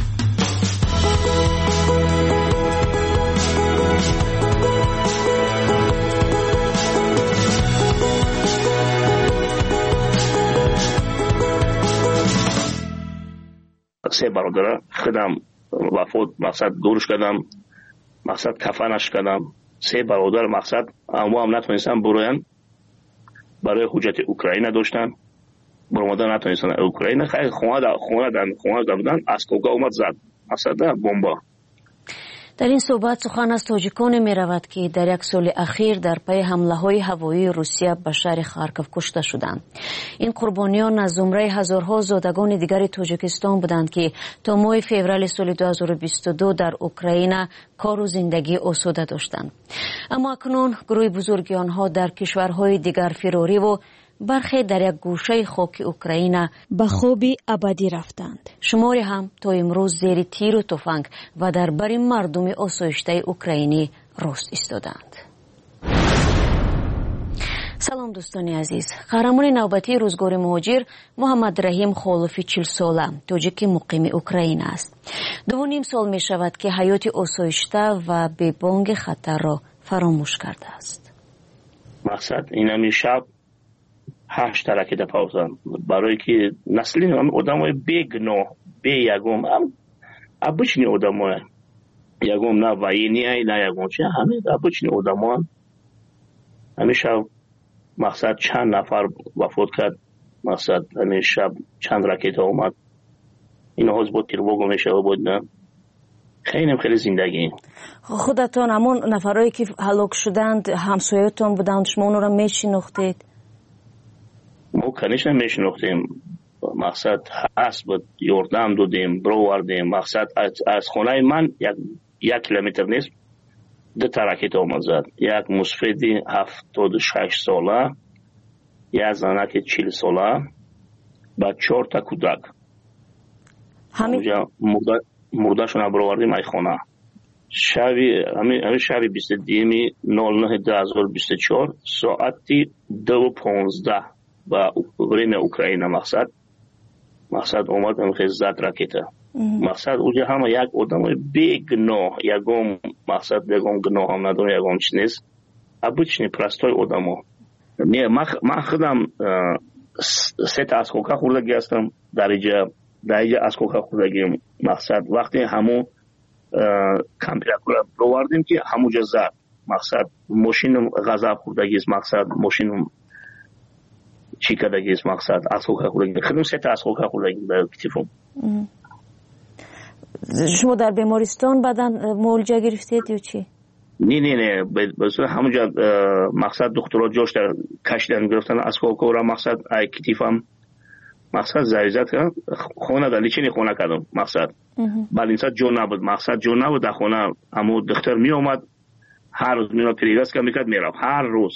سه برادر خودم وفات مقصد دورش کردم، مقصد کفنش کردم. سه برادر مقصد اما هم نتونستن بروین، برای حجت اوکراین داشتن، برمادر نتونستن اوکراین. خیلی خونه در خونه در خونه در بودن اسکوگا اومد زد مقصد بمبا. در این صحبت سخن از تاجیکان می رود که در یک سال اخیر در پی حمله های هوایی روسیه به شهر خارکوف کشته شدند. این قربانیان از زمره هزارها زادگان دیگر تاجیکستان بودند که تا ماه فوریه سال دو هزار و بیست و دو در اوکراین کار و زندگی آسوده داشتند. اما اکنون گروه بزرگی آنها در کشورهای دیگر فراری و برخی در یک گوشه خاک اوکراین به خوابی ابدی رفتند. شماری هم تا امروز زیر تیر و تفنگ و در بر مردم آسایشته اوکراینی راست ایستادند. салом дӯстони азиз. қаҳрамони навбатии рӯзгори муҳоҷир муҳаммад раҳим холуфи чил сола тоҷики муқими Украина аст. дувоним сол мешавад ки ҳаёти осоишта ва бебонги хатарро фаромӯш кардааст. мақсад инами шаб ҳашт ракета павзан барое ки насли одамои бегуноҳ беягом обычни одамоe ягом на военияй на ягом чи ҳамин обычни одамоам ҳамин шаб мақсад чанд нафар вафот кард. мақсад ҳамин шаб чанд ракета омад. инҳо бо тревога мешава бод на хеле хеле зиндагӣ. худатон ҳамон нафарое ки ҳалок шуданд ҳамсоятон буданд, шумо онро мешинохтед? мо конечно мешинохтем. мақсад ҳаст буд, ёрдам додем, бировардем. мақсад аз хонаи ман як километр нест дута ракета омад зад. як мусфеди ҳафтоду шаш сола, як занаки чил сола ба чорта кӯдак. мурдашона бировардем ай хона. шаби ҳамин шаби бисту дуюми нол нӯҳи ду ҳазору бисту чор соати ду понздаҳ ба время Украина мақсад мақсад омад ҳамихе зад ракета. мақсад уҷа ҳама як одамои бегуноҳ ягом мақсад ягом гуноҳ ҳам надорам, ягом чи нест. обычни простой одамо. ман худам сета оскока хӯрдагӣ ҳастам. дариҷа дариҷа оскока хӯрдагим. мақсад вақте ҳамон компиратура бировардем ки ҳамуҷа зад. мақсад мошинам ғазаб хӯрдагист. мақсад мошинам чӣ кардагист. мақсад оскока хӯрдаги худам сета оскока хӯрдаги ба китифам. шумо дар бемористон баъдан муолиҷа гирифтед ё чӣ? не не не ҳамуҷа мақсад духтуро ҷошта кашидан гирифтан оскокора. мақсад ай китифам мақсад заризат хона дар личини хона кардам. мақсад балинса ҷо набуд. мақсад ҷо набуд дар хона. ҳамо духтар меомад ҳар рӯз меомад перевязка мекард мерафт ҳар рӯз.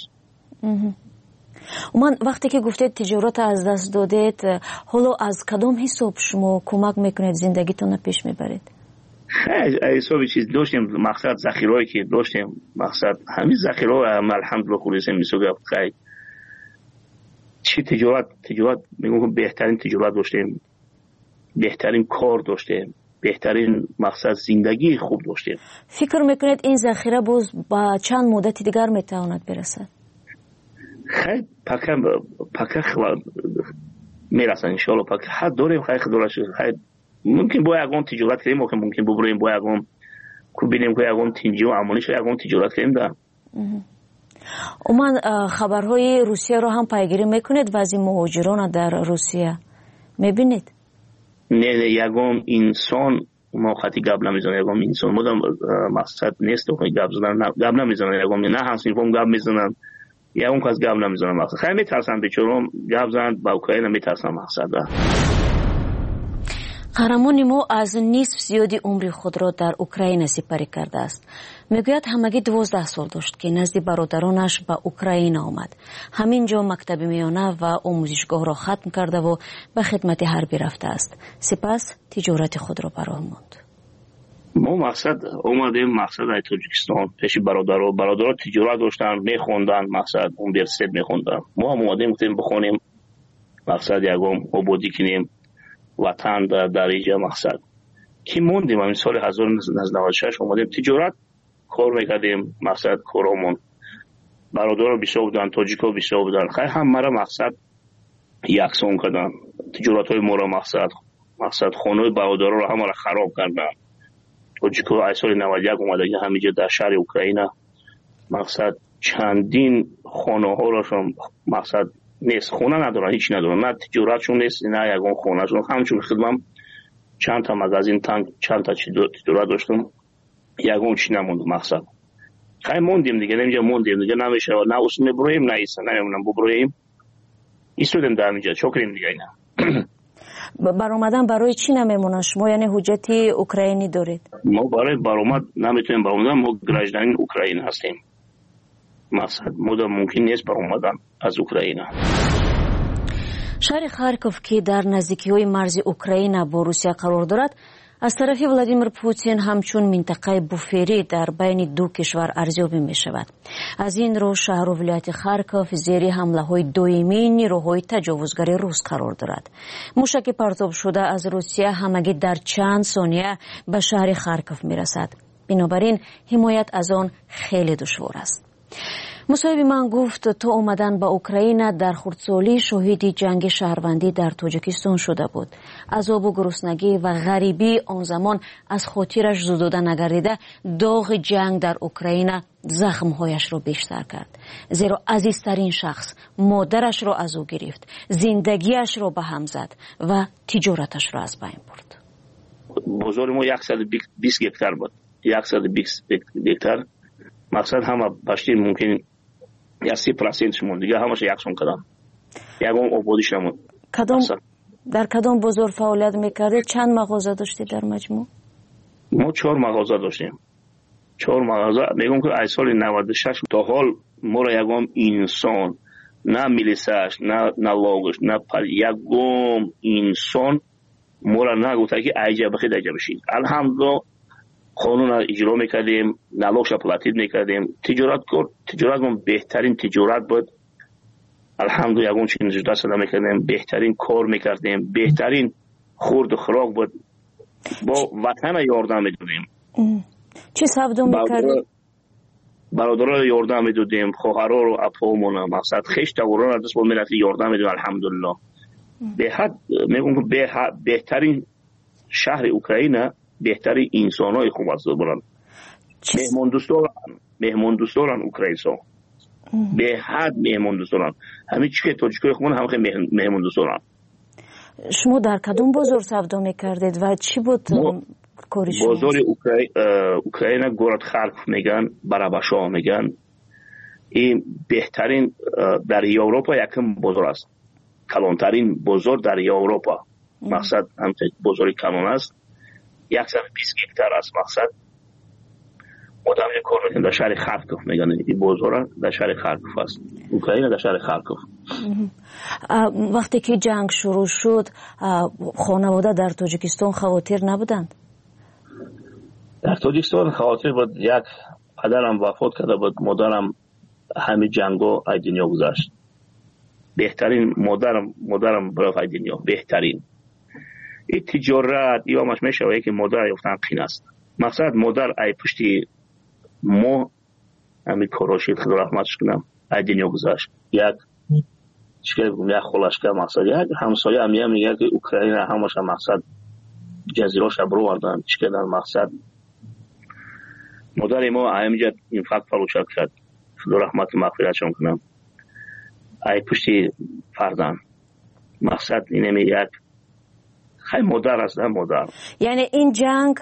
уман вақте ки гуфтед тиҷоратро аз даст додед, ҳоло аз кадом ҳисоб шумо кӯмак мекунед, зиндагитонро пеш мебаред? ҳисоби чиз доштем. мақсад захирое ки доштем. мақсад ҳамин захиро алҳамдулилла хулисем мисога хай чи тиҷорат тиҷорат мегӯям беҳтарин тиҷорат доштем. беҳтарин кор доштем. беҳтарин мақсад зиндагии хуб доштем. фикр мекунед ин захира боз ба чанд муддати дигар метавонад берасад? хай пака пака мерасад иншоалло. пака ҳад дорем. хай худораш хай мумкин бо ягон тиҷорат кардем. мо мумкин бубурем бо ягон ку бинем ку ягон тинҷио амалиш ягон тиҷорат кардем да. уман хабарҳои русияро ҳам пайгирӣ мекунед? вазъи муҳоҷирона дар русия мебинед? не не ягон инсон мо хати гап намезанам. ягон инсон модам мақсад нест гап зодан гап намезанам. ягон на ҳамсинфом гап мезанам. ягон кас гап намезанам. мақсад хай метарсам бечорам гап занад ба Украина метарсам. мақсад қаҳрамони мо аз нисф зиёди умри худро дар Украина сипарӣ кардааст. мегӯяд ҳамагӣ дувоздаҳ сол дошт ки назди бародаронаш ба Украина омад. ҳамин ҷо мактаби миёна ва омӯзишгоҳро хатм кардаву ба хидмати ҳарбӣ рафтааст. сипас тиҷорати худро ба роҳ монд. мо мақсад омадем. мақсад ай Тоҷикистон пеши бародаро бародаро тиҷорат доштанд, мехонданд. мақсад университет мехонданд. мо ҳам омадем гуфтем бихонем. мақсад ягом ободӣ кинем ватан дариҷа. мақсад ки мондем ҳамин соли ҳазору нӯҳсад наваду шаш омадем тиҷорат кор мекардем. мақсад коромон бародаро бисёр буданд, тоҷико бисёр буданд. хай ҳамаро мақсад яксон карданд. тиҷоратҳои моро мақсад мақсад хонаҳои бародароро ҳамаро хароб карданд. тоҷико ай соли наваду як омадаги ҳамиҷа дар шаҳри Украина мақсад чандин хонаҳорошон мақсад нест. хона надоранд, ҳеч надоранд. на тиҷоратшон нест, на ягон хонашон. ҳамчун хидмам чандта магазин танк чандта тиҷорат доштам. ягон чи намонд. мақсад хай мондем дига. намиҷа мондем дига. намешавад. на ус мебуроем, на иса намемонам бубуроем. истодем дар ҳамиҷа чокрем дига. ина баромадан барои чӣ намемонад? шумо яъне ҳуҷҷати украинӣ доред? мо барои баромад наметавонем баромадан. мо гражданин Украина ҳастем. мақсад мода мумкин нест баромадан аз Украина. шаҳри Харков ки дар наздикиҳои марзи Украина бо Русия қарор дорад, از طرف ولادیمیر پوتین همچون منطقه بوفری در بین دو کشور ارزیابی می شود. از این رو شهر و ولایت خارکوف زیر حمله های دائمی نیروهای تجاوزگر روس قرار دارد. موشک پرتاب شده از روسیه همگی در چند ثانیه به شهر خارکوف می رسد. بنابراین حمایت از آن خیلی دشوار است. مصاحب من گفت تا اومدن به اوکراین در خردسالی شاهد جنگ شهروندی در تاجیکستان شده بود. عذاب و گرسنگی و غریبی آن زمان از خاطرش زدوده نگردیده، داغ جنگ در اوکراین زخمهایش را بیشتر کرد. زیرا عزیزترین شخص مادرش را از او گرفت، زندگیش را به هم زد و تجارتش را از بین برد. بزرگ ما صد و بیست هکتار بود. صد و بیست هکتار مقصد همه پشتی ممکن یا سی پرسنتش مون دیگه همش یکسون کدام یکم آبادیش نمون. کدام در کدام بازار فعالیت میکردید؟ چند مغازه داشتید در مجموع؟ ما چهار مغازه داشتیم. چهار مغازه میگم که از سال نود و شش تا حال ما را یکم انسان نه میلیساش نه نه لاگش نه پر یکم انسان ما را نگفته که ایجا بخید ایجا بشید. الحمدلله قانون را اجرا میکردیم، نلاغش پلاتید میکردیم، تجارت کرد، تجارت من بهترین تجارت بود. الحمدلله یکون چیز دست داده میکردیم، بهترین کار میکردیم، بهترین خورد و خوراک بود. با وطن یاردم میدادیم. چی سبدو میکردیم؟ برادرها یاردم میدادیم، خواهرها رو اپامون مقصد خیش توران دست با ملت یاردم میدادیم. الحمدلله به حد میگم که بهترین شهر اوکراین بهتری انسان‌های خوب است برن. مهمان دوستان مهمان دوستان اوکراینسا به حد مهمان دوستان همین چیه تاجیکای خودمون هم خیلی مهمان دوستان. شما در کدوم بازار سودا میکردید و چی بود کاری شما؟ بازار اوکراین گورد خارکوف میگن، براباشا میگن. این بهترین در اروپا یکم بازار است. کلانترین بازار در اروپا. مقصد هم بازار کلان است. صد و بیست هکتار است. مقصد مدام یک کار میکنم در شهر خارکوف میگن. این بازار در شهر خارکوف است. اوکراین در شهر خارکوف. وقتی که جنگ شروع شد خانواده در تاجیکستان خاطر نبودند؟ در تاجیکستان خاطر بود. یک پدرم وفات کرده بود، مادرم همه جنگو از دنیا گذشت. بهترین مادرم مادرم برای از دنیا بهترین. این تجارت یا مش میشه که مادر یفتن قین است. مقصد مادر ای پشتی ما همین کاراشید خدا رحمتش کنم از دنیا گذشت. یک چیکار بگم یک خلاص که مقصد یک همسایه هم میگه که اوکراین همش مقصد جزیراش برو وردن چیکار مقصد مادر ما همینجا این فقط فروشات کرد خدا رحمت مغفرتش کنم. ای پشتی فرزند مقصد اینه می یک خیلی مادر است. مادر یعنی این جنگ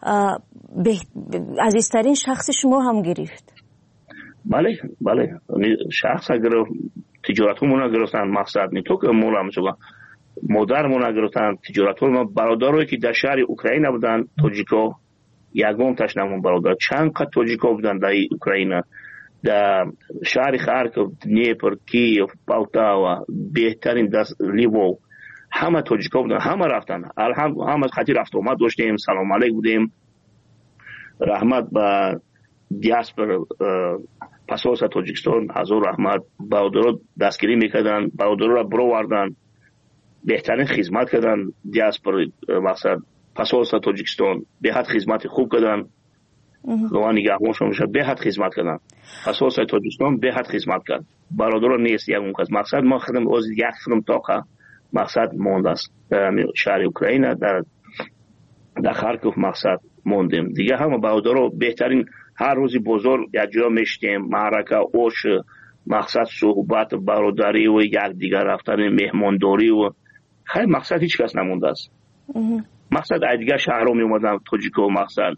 عزیزترین شخص شما هم گرفت؟ بله بله شخص گرفت، تجارتمون گرفتن. مقصد نی تو که مولا میشوگا مادرمون گرفتن، تجارتمون برادرایی که در شهر اوکراین بودن تاجیکا یگان تشنمون برادر چند قد تاجیکا بودن در اوکراین در شهر خارکوف، دنیپر، کیف، پولتاوا، بهترین دست لیوو همه تاجیکا بودن، همه رفتن. الحمد همه خاطر رفت اومد داشتیم، سلام علیک بودیم. رحمت به دیاسپور پاسپورت تاجیکستان هزار رحمت. برادرها دستگیری میکردن، برادرها را برو وردن، بهترین خدمت کردن. دیاسپور مقصد پاسپورت تاجیکستان به حد خدمت خوب کردن. لوان نگهبانشون میشد به حد خدمت کردن. پاسپورت تاجیکستان به حد خدمت کرد. برادرها نیست یک اون کس. مقصد ما خدم از یک خدم تاقه مقصد مونده است در شهر اوکراین در در خارکوف مقصد موندیم دیگه. همه برادرها بهترین هر روزی بزرگ یک جا میشتیم، معرکه اوش مقصد صحبت برادری و یک دیگر رفتن مهمانداری و خیلی مقصد هیچ کس نمونده است. مقصد دیگه شهرها می اومدن تاجیکو مقصد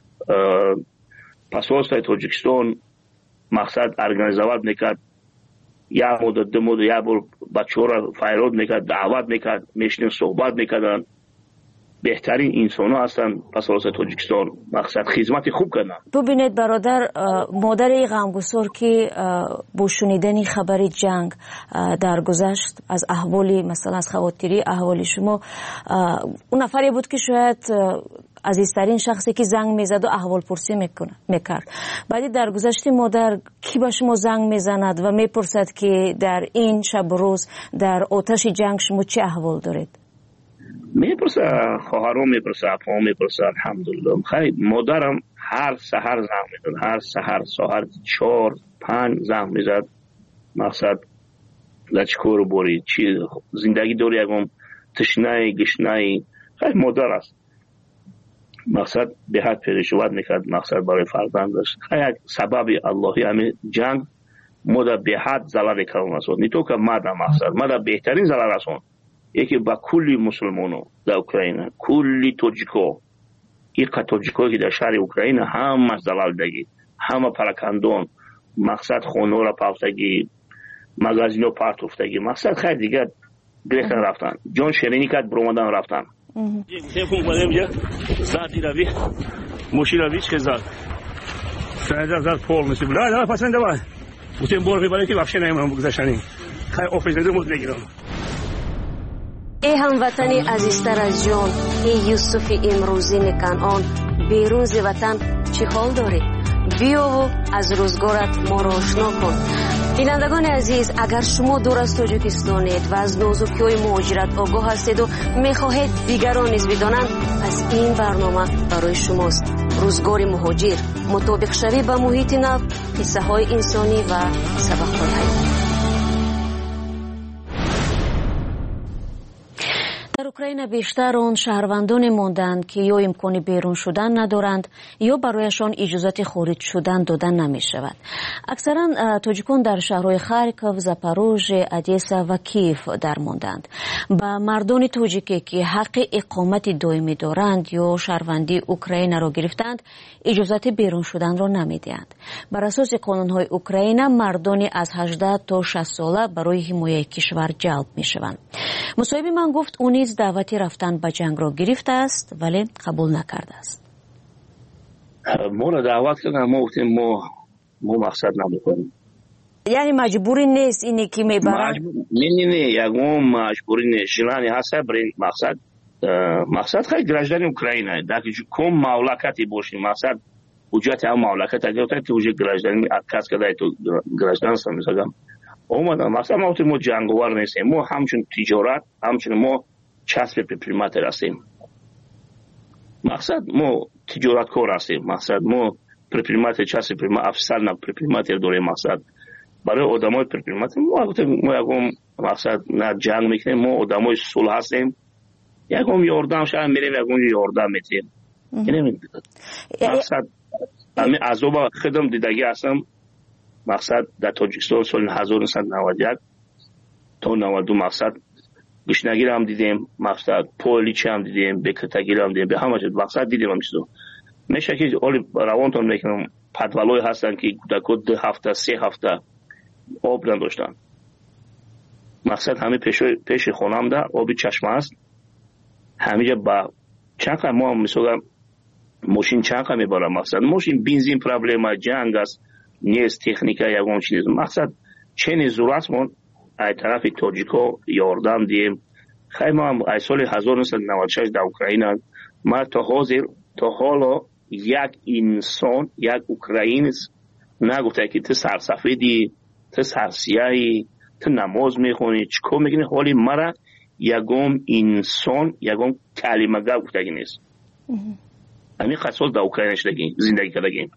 پاسپورت تاجیکستان مقصد ارگانیزواد میکرد. یا مدت دو مدت یا بر بچه ها را فیراد میکرد، دعوت میکرد، میشنیم صحبت میکردن. بهترین انسان ها هستن پاسپورت تاجیکستان مقصد خدمت خوب کردن. ببینید برادر، مادر غمگسار که با شنیدن خبر جنگ در گذشت از احوالی مثلا از خواطری احوالی شما، اون نفری بود که شاید عزیزترین شخصی که زنگ میزد و احوال پرسی میکرد. بعدی در گذشته مادر کی به شما زنگ میزند و میپرسد که در این شب و روز در آتش جنگ شما چه احوال دارید؟ میپرسه، خواهرام میپرسه، اپام میپرسه. الحمدلله خیلی مادرم هر سحر زنگ میزد، هر سحر ساعت چهار پنج زنگ میزد. مقصد لچکور بوری چی زندگی داری، یکم تشنه گشنه. خیلی مادر است. مقصد به حد پریشان میکرد، مقصد برای فرزندش. خیلی سبب اللهی همین جنگ مادر به حد ضرر کردن است. نه تو که مادر مقصد مادر بهترین ضرر است. یکی با کلی مسلمانو در اوکراین، کلی توجیکو، این توجیکو که در شهر اوکراین همه زلال دگی، همه پراکندون، مقصد خونه را پافتگی، مغازین را پارت افتگی. مقصد خیلی دیگه گرفتن رفتن، جان شیرینی کرد برومدن رفتن. تلفن کنم یه زادی روی موشی روی چه زاد سعی زاد پول نصیب لا لا پسند با بودیم بور برای که واقعا نمیام بگذاشتنی خیلی آفیس ندارم مود نگیرم. ای هموطنی عزیزتر از جان، ای یوسف امروزی کنعان، بیرون ز وطن چه حال داری؟ بیا و از روزگارت ما را آشنا کن. بینندگان عزیز، اگر شما دور از تاجیکستانید و از نازکی‌های مهاجرت آگاه هستید و می‌خواهید دیگران نیز بدانند، پس این برنامه برای شماست. روزگار مهاجر، مطابق شوی با محیط نو، قصه‌های انسانی و سبق‌های حیاتی. در اوکراین بیشتر آن شهروندان ماندند که یا امکان بیرون شدن ندارند یا برایشان اجازت خارج شدن دادن نمی شود. اکثرا تاجیکان در شهرهای خارکوف، زاپاروژ، ادیسا و کیف در ماندند. با مردان تاجیکی که حق اقامت دائمی دارند یا شهروندی اوکراین را گرفتند، اجازت بیرون شدن را نمی دهند. بر اساس قانون‌های اوکراین، مردان از هجده تا شصت ساله برای حمایت کشور جلب می شوند. مصاحب من گفت اون نیز دعوتی رفتن به جنگ را گرفته است ولی قبول نکرده است. ما را دعوت کردن، ما گفتیم ما ما مقصد نمیکنیم. یعنی مجبوری نیست اینی که میبرن؟ نه نه نه یکم مجبوری نیست. جلانی هست برای مقصد مقصد خیلی گرجدن اوکراینه. داکی کم مملکتی باشیم مقصد حجت هم مملکت اگر تا که وجود گرجدن کس کدای تو گرجدن است میگم. اومدن مقصد ما گفتیم ما جنگاور نیستیم. ما همچون تجارت همچون ما چسب پریمات هستیم. مقصد ما تجارت کار هستیم. مقصد ما پریمات چسب پریمات افسر نه پریمات داره. مقصد برای آدمای پریمات ما گفتیم ما یکم مقصد نه جنگ میکنیم. ما آدمای صلح هستیم. یکم یاردم شاید میریم یکم یاردم میتیم. یعنی مقصد همین عذاب خدم دیدگی هستم. مقصد در تاجیکستان سال هزار و نهصد و نود و یک تا نود و دو مقصد گشنگی هم دیدیم، مقصد پولیچ هم دیدیم، بکتگی هم دیدیم، به همه جد مقصد دیدیم هم چیزو. میشه که اولی روانتون میکنم پدولای هستن که کودکو دو هفته سه هفته آب نداشتن. مقصد همه پیش پیش خونم ده آبی چشمه است. همینجا با چند قدر ما میسوگم ماشین چند قدر میبارم. مقصد ماشین بنزین پرابلم جنگ است، نیست تکنیکا یکم چیز. مقصد چنین ضرورتمون از طرف تاجیکا یاردم دیم. خیلی ما هم از سال هزار و نهصد و نود و شش در اوکراین ما تا حاضر تا حالا یک انسان یک اوکراینس نگفته که تو سرسفیدی، تو سرسیاهی، تو نماز میخونی، چیکار میکنی. حالی مرا یگم انسان یگم کلمه گفته نیست. همین خاصول در اوکراین شدگیم زندگی کردگیم.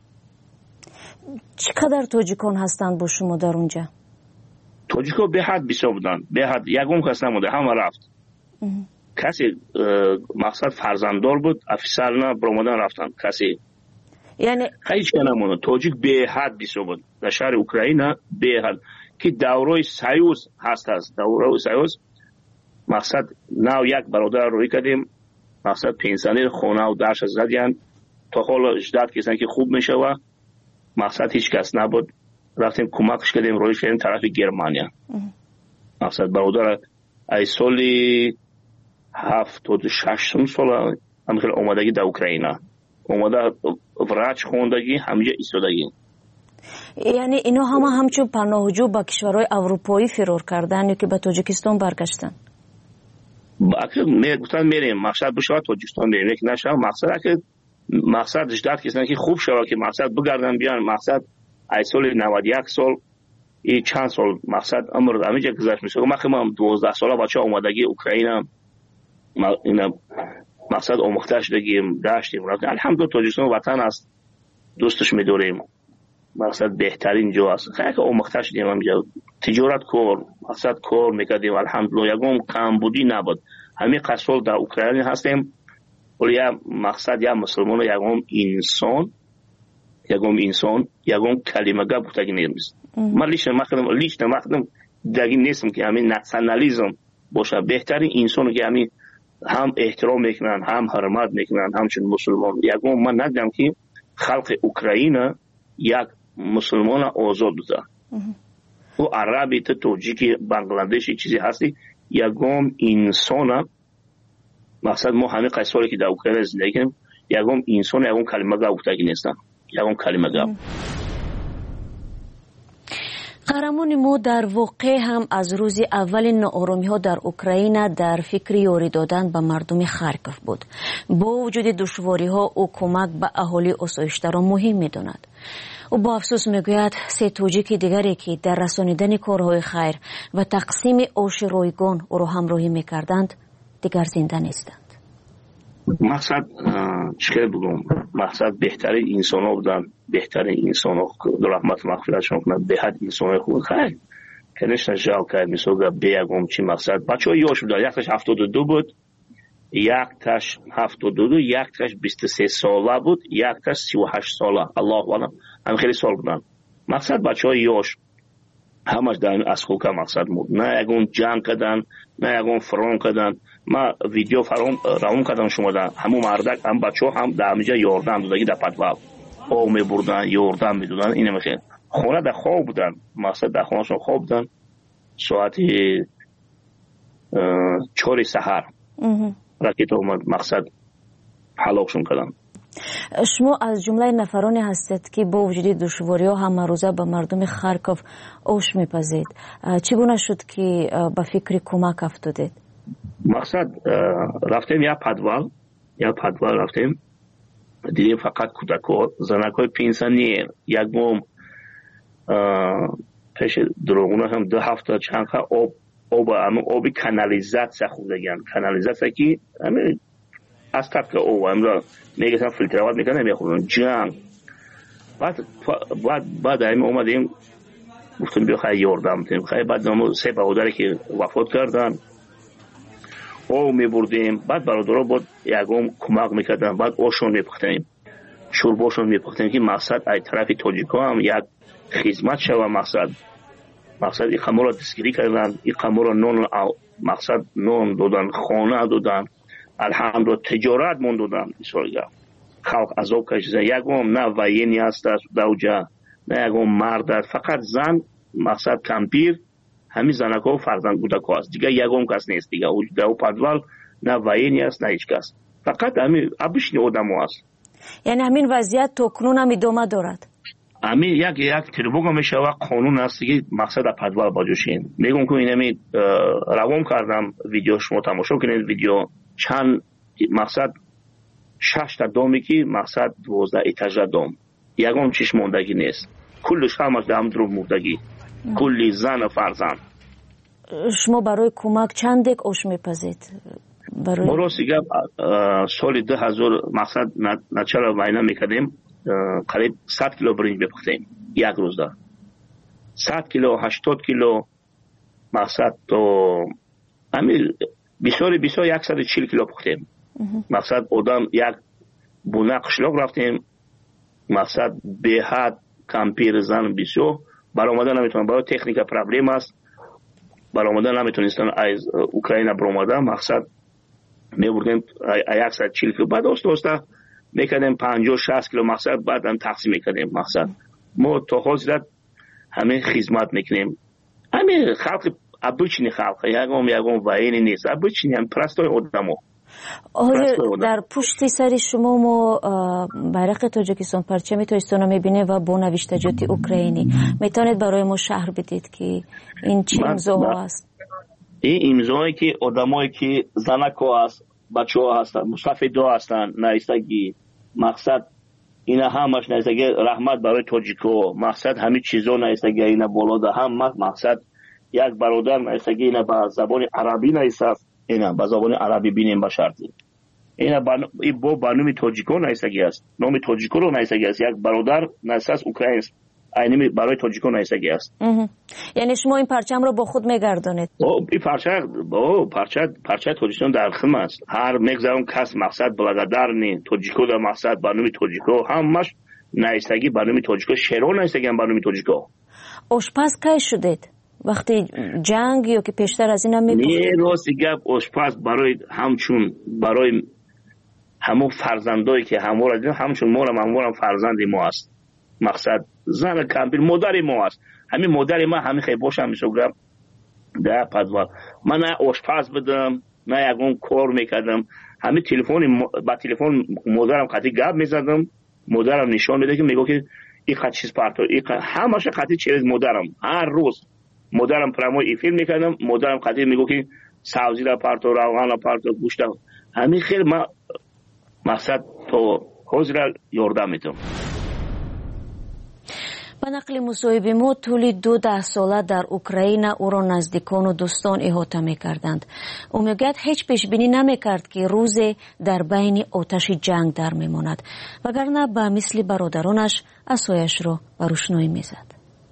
چقدر تاجیکان هستند با شما در اونجا؟ تاجیکا به حد بسیار بودن، به حد یکم کس نموده، همه رفت. کسی مقصد فرزنددار بود، افسر نه برآمدن رفتن. کسی یعنی خیلی چه نمونه. تاجیک به حد بسیار بود در شهر اوکراین به حد که دورای سیوز هست است. دورای سیوز مقصد نو یک برادر روی کردیم. مقصد پنسیونر خونه و درش زدیان تا حالا اجداد کسان که خوب میشه و مقصد هیچ کس نبود. رفتیم کمکش کردیم روی کردیم طرف گرمانیا. مقصد برادر ای سالی هفتاد و شش سال همخیل اومدگی در اوکراین اومده وراج خوندگی همینجا ایستادگی. یعنی اینا همه همچون پناهجو با کشورهای اروپایی فرار کردن یا که به تاجیکستان برگشتن؟ اگر گفتن میریم مقصد بشه تاجیکستان میریم یک نشه مقصد که مقصدش داد که که خوب شود که مقصد بگردن بیان مقصد ای سال نود و یک سال این چند سال مقصد عمر همینجا گذشت میشه ما خیلی دوازده ساله بچه اومدگی اوکراین اینا مقصد آموخته شدگیم داشتیم الحمدلله تاجیکستان وطن است دوستش میداریم مقصد بهترین جو است خیلی که آموخته شدیم همینجا تجارت کار مقصد کار میکردیم الحمدلله یکم کمبودی نبود همین قصول در اوکراین هستیم ولی مقصد یا مسلمان یکم انسان یکم انسان یکم کلمه گپ گفتگی نیست من لیش نمخدم لیش نمخدم دگی نیستم که همین ناسیونالیسم باشه بهترین انسان که همین هم احترام میکنن هم حرمت میکنن همچون مسلمان یکم من ندیدم که خلق اوکراین یک مسلمان آزاد بوده و عربی تا توجیکی بنگلادشی چیزی هستی یکم انسان مقصد ما همه قصاری که در اوکراین زندگی کنیم یکم انسان یکم کلمه گپ گفتگی نیستن یکم کلمه گپ قهرمان ما در واقع هم از روز اول ناآرامی ها در اوکراین در فکر یاری دادن به مردم خارکوف بود. با وجود دشواری ها او کمک به اهالی آسایشته را مهم می داند. او با افسوس می گوید سه توجیک دیگری که در رسانیدن کارهای خیر و تقسیم آش رایگان او را همراهی می کردند دیگر زنده نیستند. مقصد چیکار بگم مقصد بهترین انسان ها بودن بهترین انسان ها رحمت مغفرتشون کنند به حد انسان های خوب خیلی کنش نجاو کرد میسوگه بیگم چی مقصد بچه ها یاش بودن یک تاش هفتاد و دو بود یک تاش هفتاد و دو یک تاش بیست و سه ساله بود یک تاش سی و هشت ساله الله والا هم خیلی سال بودن مقصد بچه های یاش همش در اسخو که مقصد بود نه یکون جنگ کردن نه یکون فرام کردن ما ویدیو فرام راون کردن شما در همون مردک هم بچه هم در همینجا یاردن دودگی در پتواب او می بردن یاردن می دودن اینه میخیر خونه در خواب بودن مقصد در خونه شون خواب بودن ساعتی چهار سحر راکت اومد مقصد حلاکشون کردن. شما از جمله نفرانی هستید که با وجود دشواری ها همه روزه به مردم خارکوف آش میپزید. چگونه شد که به فکر کمک افتادید؟ مقصد رفتیم یا پدوال یا پدوال رفتیم دیدیم فقط کودکان زنکای پنسیونر یک بوم پیش دروغونه هم دو هفته چند خا آب آب آب کانالیزاسیون خوردگان کانالیزاسیون که همین از طبق او امروز میگن فیلترات میکنن نمیخورن جنگ بعد بعد بعد هم اومدیم گفتم بیا خیلی یاردم بدیم خیلی بعد نامو سه برادری که وفات کردن او میبردیم بعد برادرها بود یکم کمک میکردن بعد اوشون میپختیم شورباشون میپختیم که مقصد ای طرف تاجیکا هم یک خدمت شوه مقصد مقصد این خمر را دستگیری کردن این خمر را نون مقصد نون دادن خانه دادن الحمدلله تجارت من دادن بسیار خلق عذاب کشیدن یکم نه وینی هست دوجه نه یکم مرد فقط زن مقصد کمپیر همین زنکا و فرزند کودکا است دیگه یکم کس نیست دیگه او پدوال نه وینی است نه هیچ کس فقط همین ابشنی آدم هست یعنی همین وضعیت تو کنون هم ادامه دارد همین یک یک تربوگا میشه و قانون است که مقصد پدوال باجوشین میگم که اینمی روام کردم ویدیو شما تماشا کنید ویدیو چند مقصد شش تا دومی که مقصد دوازده ایتاژه دوم یکم چیش موندگی نیست کلش همش دام درو موندگی کلی زن و فرزند. شما برای کمک چند دک آش میپزید؟ برای ما راستی سال دو هزار مقصد نچرا ماینا میکردیم قریب صد کیلو برنج بپختیم یک روز دا صد کیلو هشتاد کیلو مقصد تو همین بسیاری بسیار صد و چهل کیلو پختیم مقصد آدم یک بونه قشلاق رفتیم مقصد به حد کمپیر زن بسیار برآمده نمیتونن برای تکنیک پرابلم است برآمده نمیتونستن از اوکراین برآمده مقصد میبردیم صد و چهل کیلو بعد دوست دوستا میکردیم پنجاه شصت کیلو مقصد بعد هم تقسیم میکردیم مقصد ما تا حاضرت همه خدمت میکنیم همه خلق ابوچنی خلق یکم یکم وینی نیست ابوچنی هم پرستای آدمو آیا در پشت سر شما ما بیرق تاجیکستان پرچم تاجیکستان میبینه و با نوشتجات اوکراینی میتونید برای ما شهر بدید که این چه امضاها است؟ این امضایی که آدمایی که زنکو است بچه‌ها هستن مستفیدا هستن نایستگی مقصد اینا همش نایستگی رحمت برای تاجیکو مقصد همین چیزا نایستگی اینا بالا هم مقصد یک برادر نایستگی اینا با زبان عربی نایست اینا با زبان عربی بینیم با شرطی اینا با این با برنامه تاجیکو نایستگی است نام تاجیکو رو نایستگی است یک برادر نایست اوکراین اینی برای تاجیکو نایستگی است. یعنی شما این پرچم رو با خود میگردونید؟ این پرچم با پرچم پرچم تاجیکستان در خم است. هر میگذارم کس مقصد بلادر نی تاجیکو در مقصد برنامه تاجیکو همش نایستگی برنامه تاجیکو شهر نایستگی برنامه تاجیکو. آشپز کی شدید؟ وقتی جنگ یا که پیشتر از این هم میگفتید؟ نه راست گپ آشپز برای همچون برای همون فرزندایی که همو را دیدن همچون ما را همو فرزند ما است. مقصد زن کمپیر مادر ما است همین مادر ما همین خیلی باشم میشوگم در پدوال من نه آشپز بدم نه یکون کار میکردم همین تلفن با تلفن مادرم قطعی گپ میزدم مادرم نشان میده که میگه که این خط چیز پارتو این همش قطعی چیز مادرم هر روز مادرم پرامو این فیلم میکردم مادرم قطعی میگه که سبزی را پارتو روغن را پارتو گوشت همین خیلی ما مقصد تو حاضر یاردم میدم. ба нақли мусоҳиби мо тӯли ду даҳсола дар Украина ӯро наздикону дӯстон иҳота мекарданд. ӯ мегӯяд ҳеҷ пешбинӣ намекард ки рӯзе дар байни оташи ҷанг дар мемонад вагарна ба мисли бародаронаш асояшро ба рӯшноӣ мезад.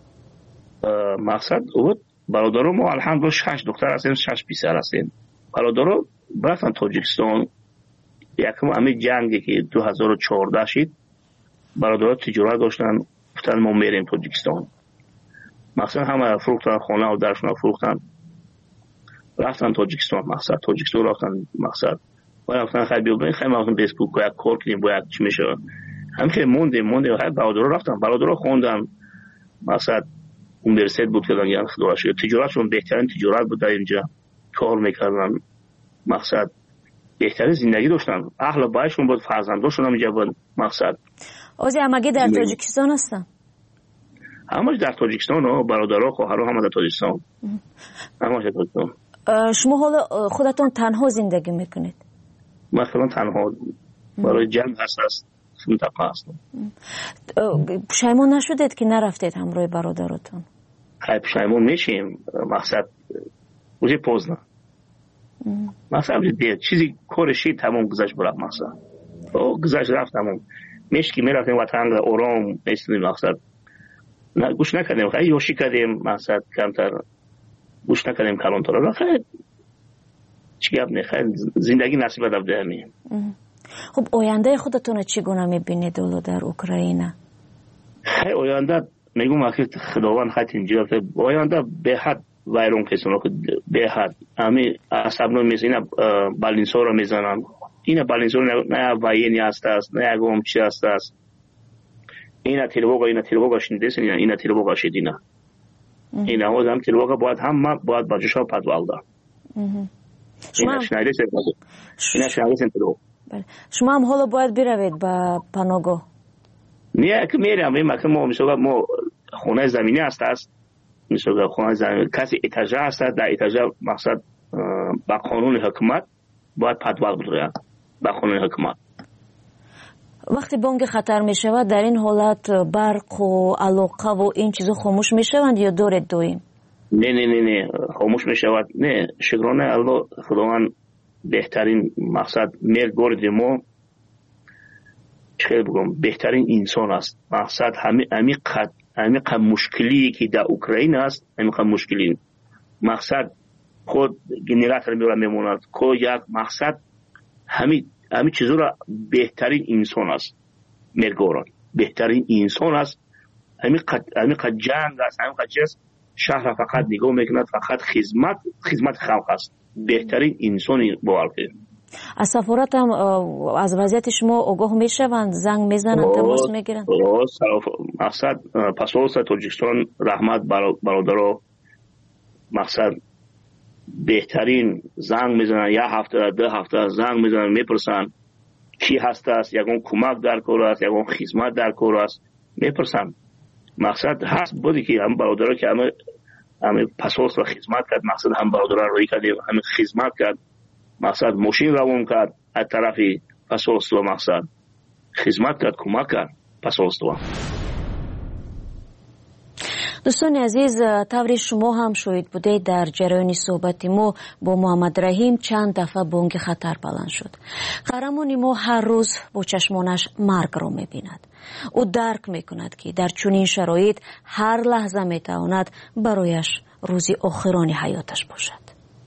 мақсад ӯ бародаро мо алҳамдулилла шаш духтар ҳастем шаш писар ҳастем. бародаро рафтанд тоҷикистон якум ҳамин ҷанге ки ду ҳазору чордаҳ шид бародаро тиҷорат доштанд گفتن ما میریم تاجیکستان مقصد همه فروختن خانه و درشون فروختن رفتن تاجیکستان مقصد تاجیکستان رفتن مقصد و رفتن خیلی بیابن خیلی مقصد بیسپوک باید کار کنیم باید چی میشه هم خیلی موندیم موندیم خیلی برادرها رفتن برادرها خوندن مقصد اونیورسیت بود کردن یعنی خدا شد تجارتشون بهترین تجارت بود در اینجا کار میکردن مقصد بهترین زندگی داشتن اهل بایشون بود فرزنداشون هم اینجا بود مقصد اوزی همگی در تاجیکستان هستن؟ همش در تاجیکستان و برادرها خواهرها همه در تاجیکستان همش در تاجیکستان. شما حالا خودتون تنها زندگی میکنید؟ من خودم تنها برای جنگ هست است منطقه هستم. پشیمون نشدید که نرفتید همراه برادرتون؟ خیلی پشیمون میشیم مقصد اوزی پوزنه مقصد دید چیزی کارشی تمام گذشت برد مقصد او گذشت رفت تمام میشکی میرفتیم وطن آرام نیستیم مقصد نه گوش نکردیم خیلی یوشی کردیم مقصد کمتر گوش نکردیم کلانتر را خیلی چی گفت نه خیلی زندگی نصیب دفته همین. خب آینده خودتون چگونه میبینید اولو در اوکراین؟ خیلی آینده میگم که خداوند خیلی اینجا آینده به حد ویرون کسانو که به حد همین عصبنو میزنن بالینسا رو میزنن اینا بالینسا نه واینی هست است نه اگم چی هست است اینا تلوگا اینا تلوگا شنیدید اینا اینا تلوگا شدینا اینا هو هم تلوگا باید هم باید باجشا پدوالدا شما شنیدید اینا شنیدید تلوگا شما هم حالا باید بروید با پناهگاه نه که میرم این مکان ما میشه ما خونه زمینی هست است میشه خونه زمینی کسی اتاجه هست در اتاجه مقصد با قانون حکومت باید پدوال بدوید با قانون حکومت. وقتی بانک خطر می شود در این حالت برق و علاقه و این چیزا خاموش می شوند یا دارد دویم؟ نه نه نه نه خاموش می شود نه شکرانه الله خداوند بهترین مقصد مرگورد ما چه بگم بهترین انسان است مقصد همین همین قد همین قد مشکلی که در اوکراین است همین قد مشکلی مقصد خود گنراتور میره میموند کو یک مقصد همین همین چیزا را بهترین انسان است مرگورد بهترین انسان است همین قد همین قد جنگ است همین قد چیز شهر فقط نگاه میکند فقط خدمت خدمت خلق است بهترین انسانی بالقی از سفارت هم از وضعیت شما آگاه میشوند زنگ میزنند تماس میگیرند مقصد پاسپورت تاجیکستان رحمت برادرها مقصد بهترین زنگ میزنن یا هفته ده هفته زنگ میزنن میپرسن کی هست است یکون کمک در کار است یکون خدمت در کار است میپرسن مقصد هست بودی که هم برادرها که همه همین پاسپورت و خدمت کرد، مقصد هم برادران روی کردیم، همین خدمت کرد، مقصد ماشین روان کرد از طرف پاسپورت و مقصد خدمت کرد، کمک کرد پاسپورت و. دوستان عزیز، طوری شما هم شاهد بودید در جریان صحبت ما با محمد رحیم چند دفعه بانگ خطر بلند شد. قهرمان ما هر روز با چشمانش مرگ را می‌بیند. او درک می‌کند که در چنین شرایط هر لحظه می‌تواند برایش روزی آخرانی حیاتش باشد.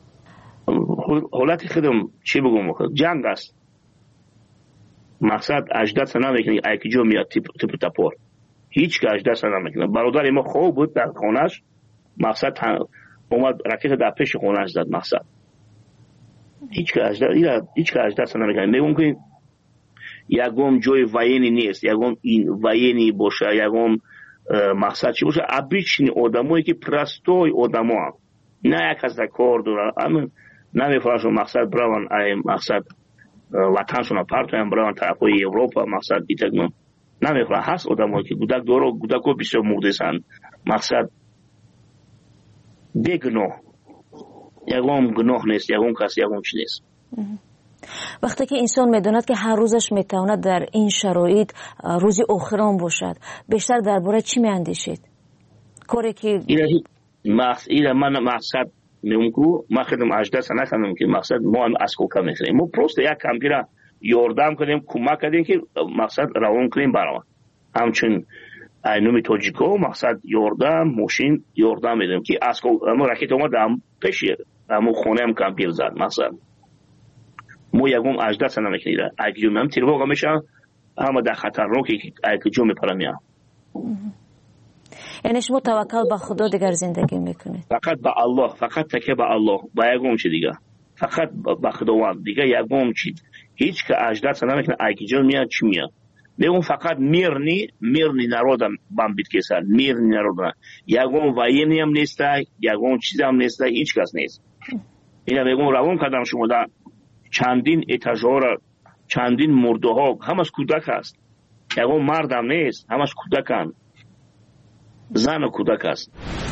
حالت خودم چی بگم، جنگ است. مقصد اجداد سنا میکنه ایکی جو میاد تیپ تیپ تاپور، هیچ که اجداد سنا میکنه. برادر ما خوب بود در خونش، مقصد اومد راکت در پیش خونش زد. مقصد هیچ که اجداد هیچ که اجداد سنا میکنه. میگم که یکم جوی واینی نیست، یکم این واینی باشه، یکم مقصد چی باشه، ابیچنی آدمایی که پرستوی آدما نه یک از کار دارن، اما نمیفراشون مقصد براون ای مقصد وطنشون پارتویم براون طرفای اروپا، مقصد دیتگم نمیفرا هست آدمایی که گودک دارو گودکو بسیار مرده‌اند. مقصد بگنو یکم گناه نیست، یکم کس یکم چی نیست. وقتی که انسان میداند که هر روزش میتواند در این شرایط روزی آخران باشد، بیشتر درباره چی میاندیشید؟ کاری که مقصد من مقصد میگم ما خودم اجدا سنا کنم که مقصد ما هم از کوکا میخریم، ما پروست یک کمپیرا یاردم کنیم، کمک کنیم که مقصد روان کنیم برام. همچنین اینومی توجیکو مقصد یاردم ماشین یاردم میدیم که از ما راکت اومد هم پیشیه همو خونه هم کمپیر زد. مقصد مو یکم اجدا سنا میکنیم اگه من تیرواقع میشم اما در خطر رو که اگه جو میپرم میام. یعنی شما توکل به خدا دیگر زندگی میکنید؟ فقط به الله، فقط تکیه به الله، با یکم چی دیگه، فقط به خداوند دیگه. یکم چی هیچ که اجدا سنا میکنه اگه جو میاد چی میاد. میگم فقط میرنی میرنی نرودم بام بیت کسر میرنی نرودم، یکم واینی هم نیست، یکم چیز هم نیست، هیچ کس نیست. اینا میگم روان کردم شما در چندین اتاژها، چندین مرده ها همش کودک هست، یکم مردم نیست، همش کودکن، زن و کودک است.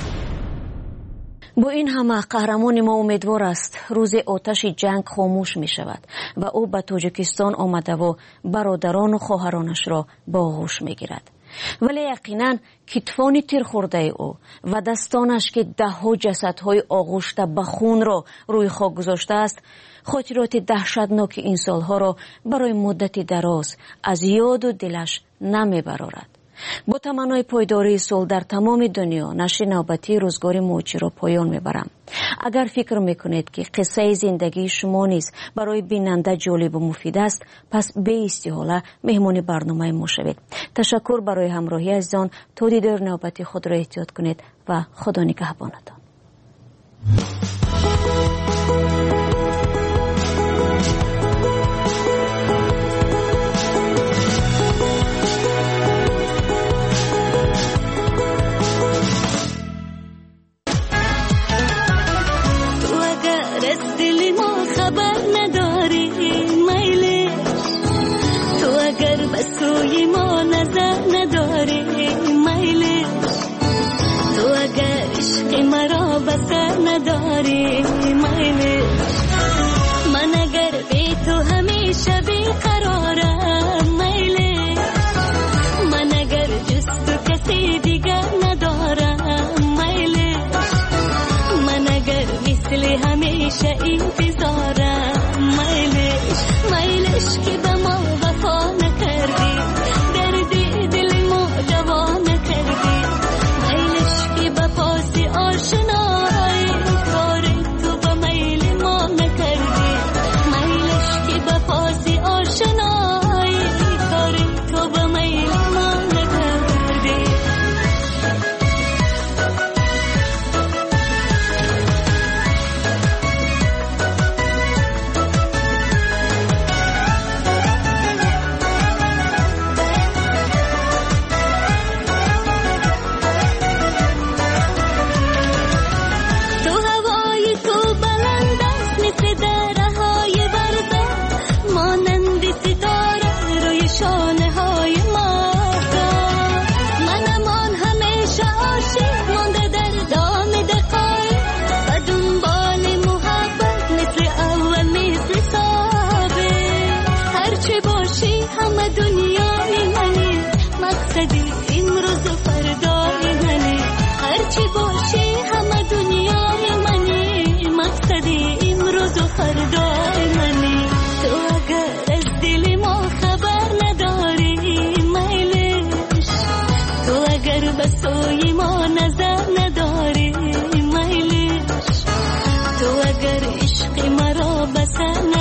با این همه قهرمان ما امیدوار است روز آتش جنگ خاموش می شود و او به تاجیکستان آمده و برادران و خواهرانش را با آغوش می گیرد. ولی یقینا کتفان تیر خورده او و دستانش که ده ها جسدهای آغوشته به خون را روی خاک گذاشته است، خاطرات دهشتناک این سالها را برای مدت دراز از یاد و دلش نمی برارد. با تمنای پایداری صلح در تمام دنیا نشر نوبتی روزگار موجی را پایان میبرم. اگر فکر میکنید که قصه زندگی شما نیز برای بیننده جالب و مفید است، پس به استحاله مهمان برنامه ما شوید. تشکر برای همراهی عزیزان. تا دیدار نوبتی خود را احتیاط کنید و خدا نگهبانتان. سوی ما نظر نداری میلی، تو اگر عشق مرا بسر نداری میلی، من اگر بی تو همیشه بیقرارم میلی، من اگر جز تو کسی دیگر ندارم میلی، من اگر مثل همیشه انتظارم میلی، میلیش که به ما وفا نکردی، دردی دل ما جوا نکردی، میلش که به پاس آشنایی کار تو به میل ما نکردی، میلش که به پاس آشنایی کار تو به میل ما نکردی. فردای منی. تو اگر از دل ما خبر نداری میلش، تو اگر به سوی ما نظر نداری میلش، تو اگر عشق مرا بسر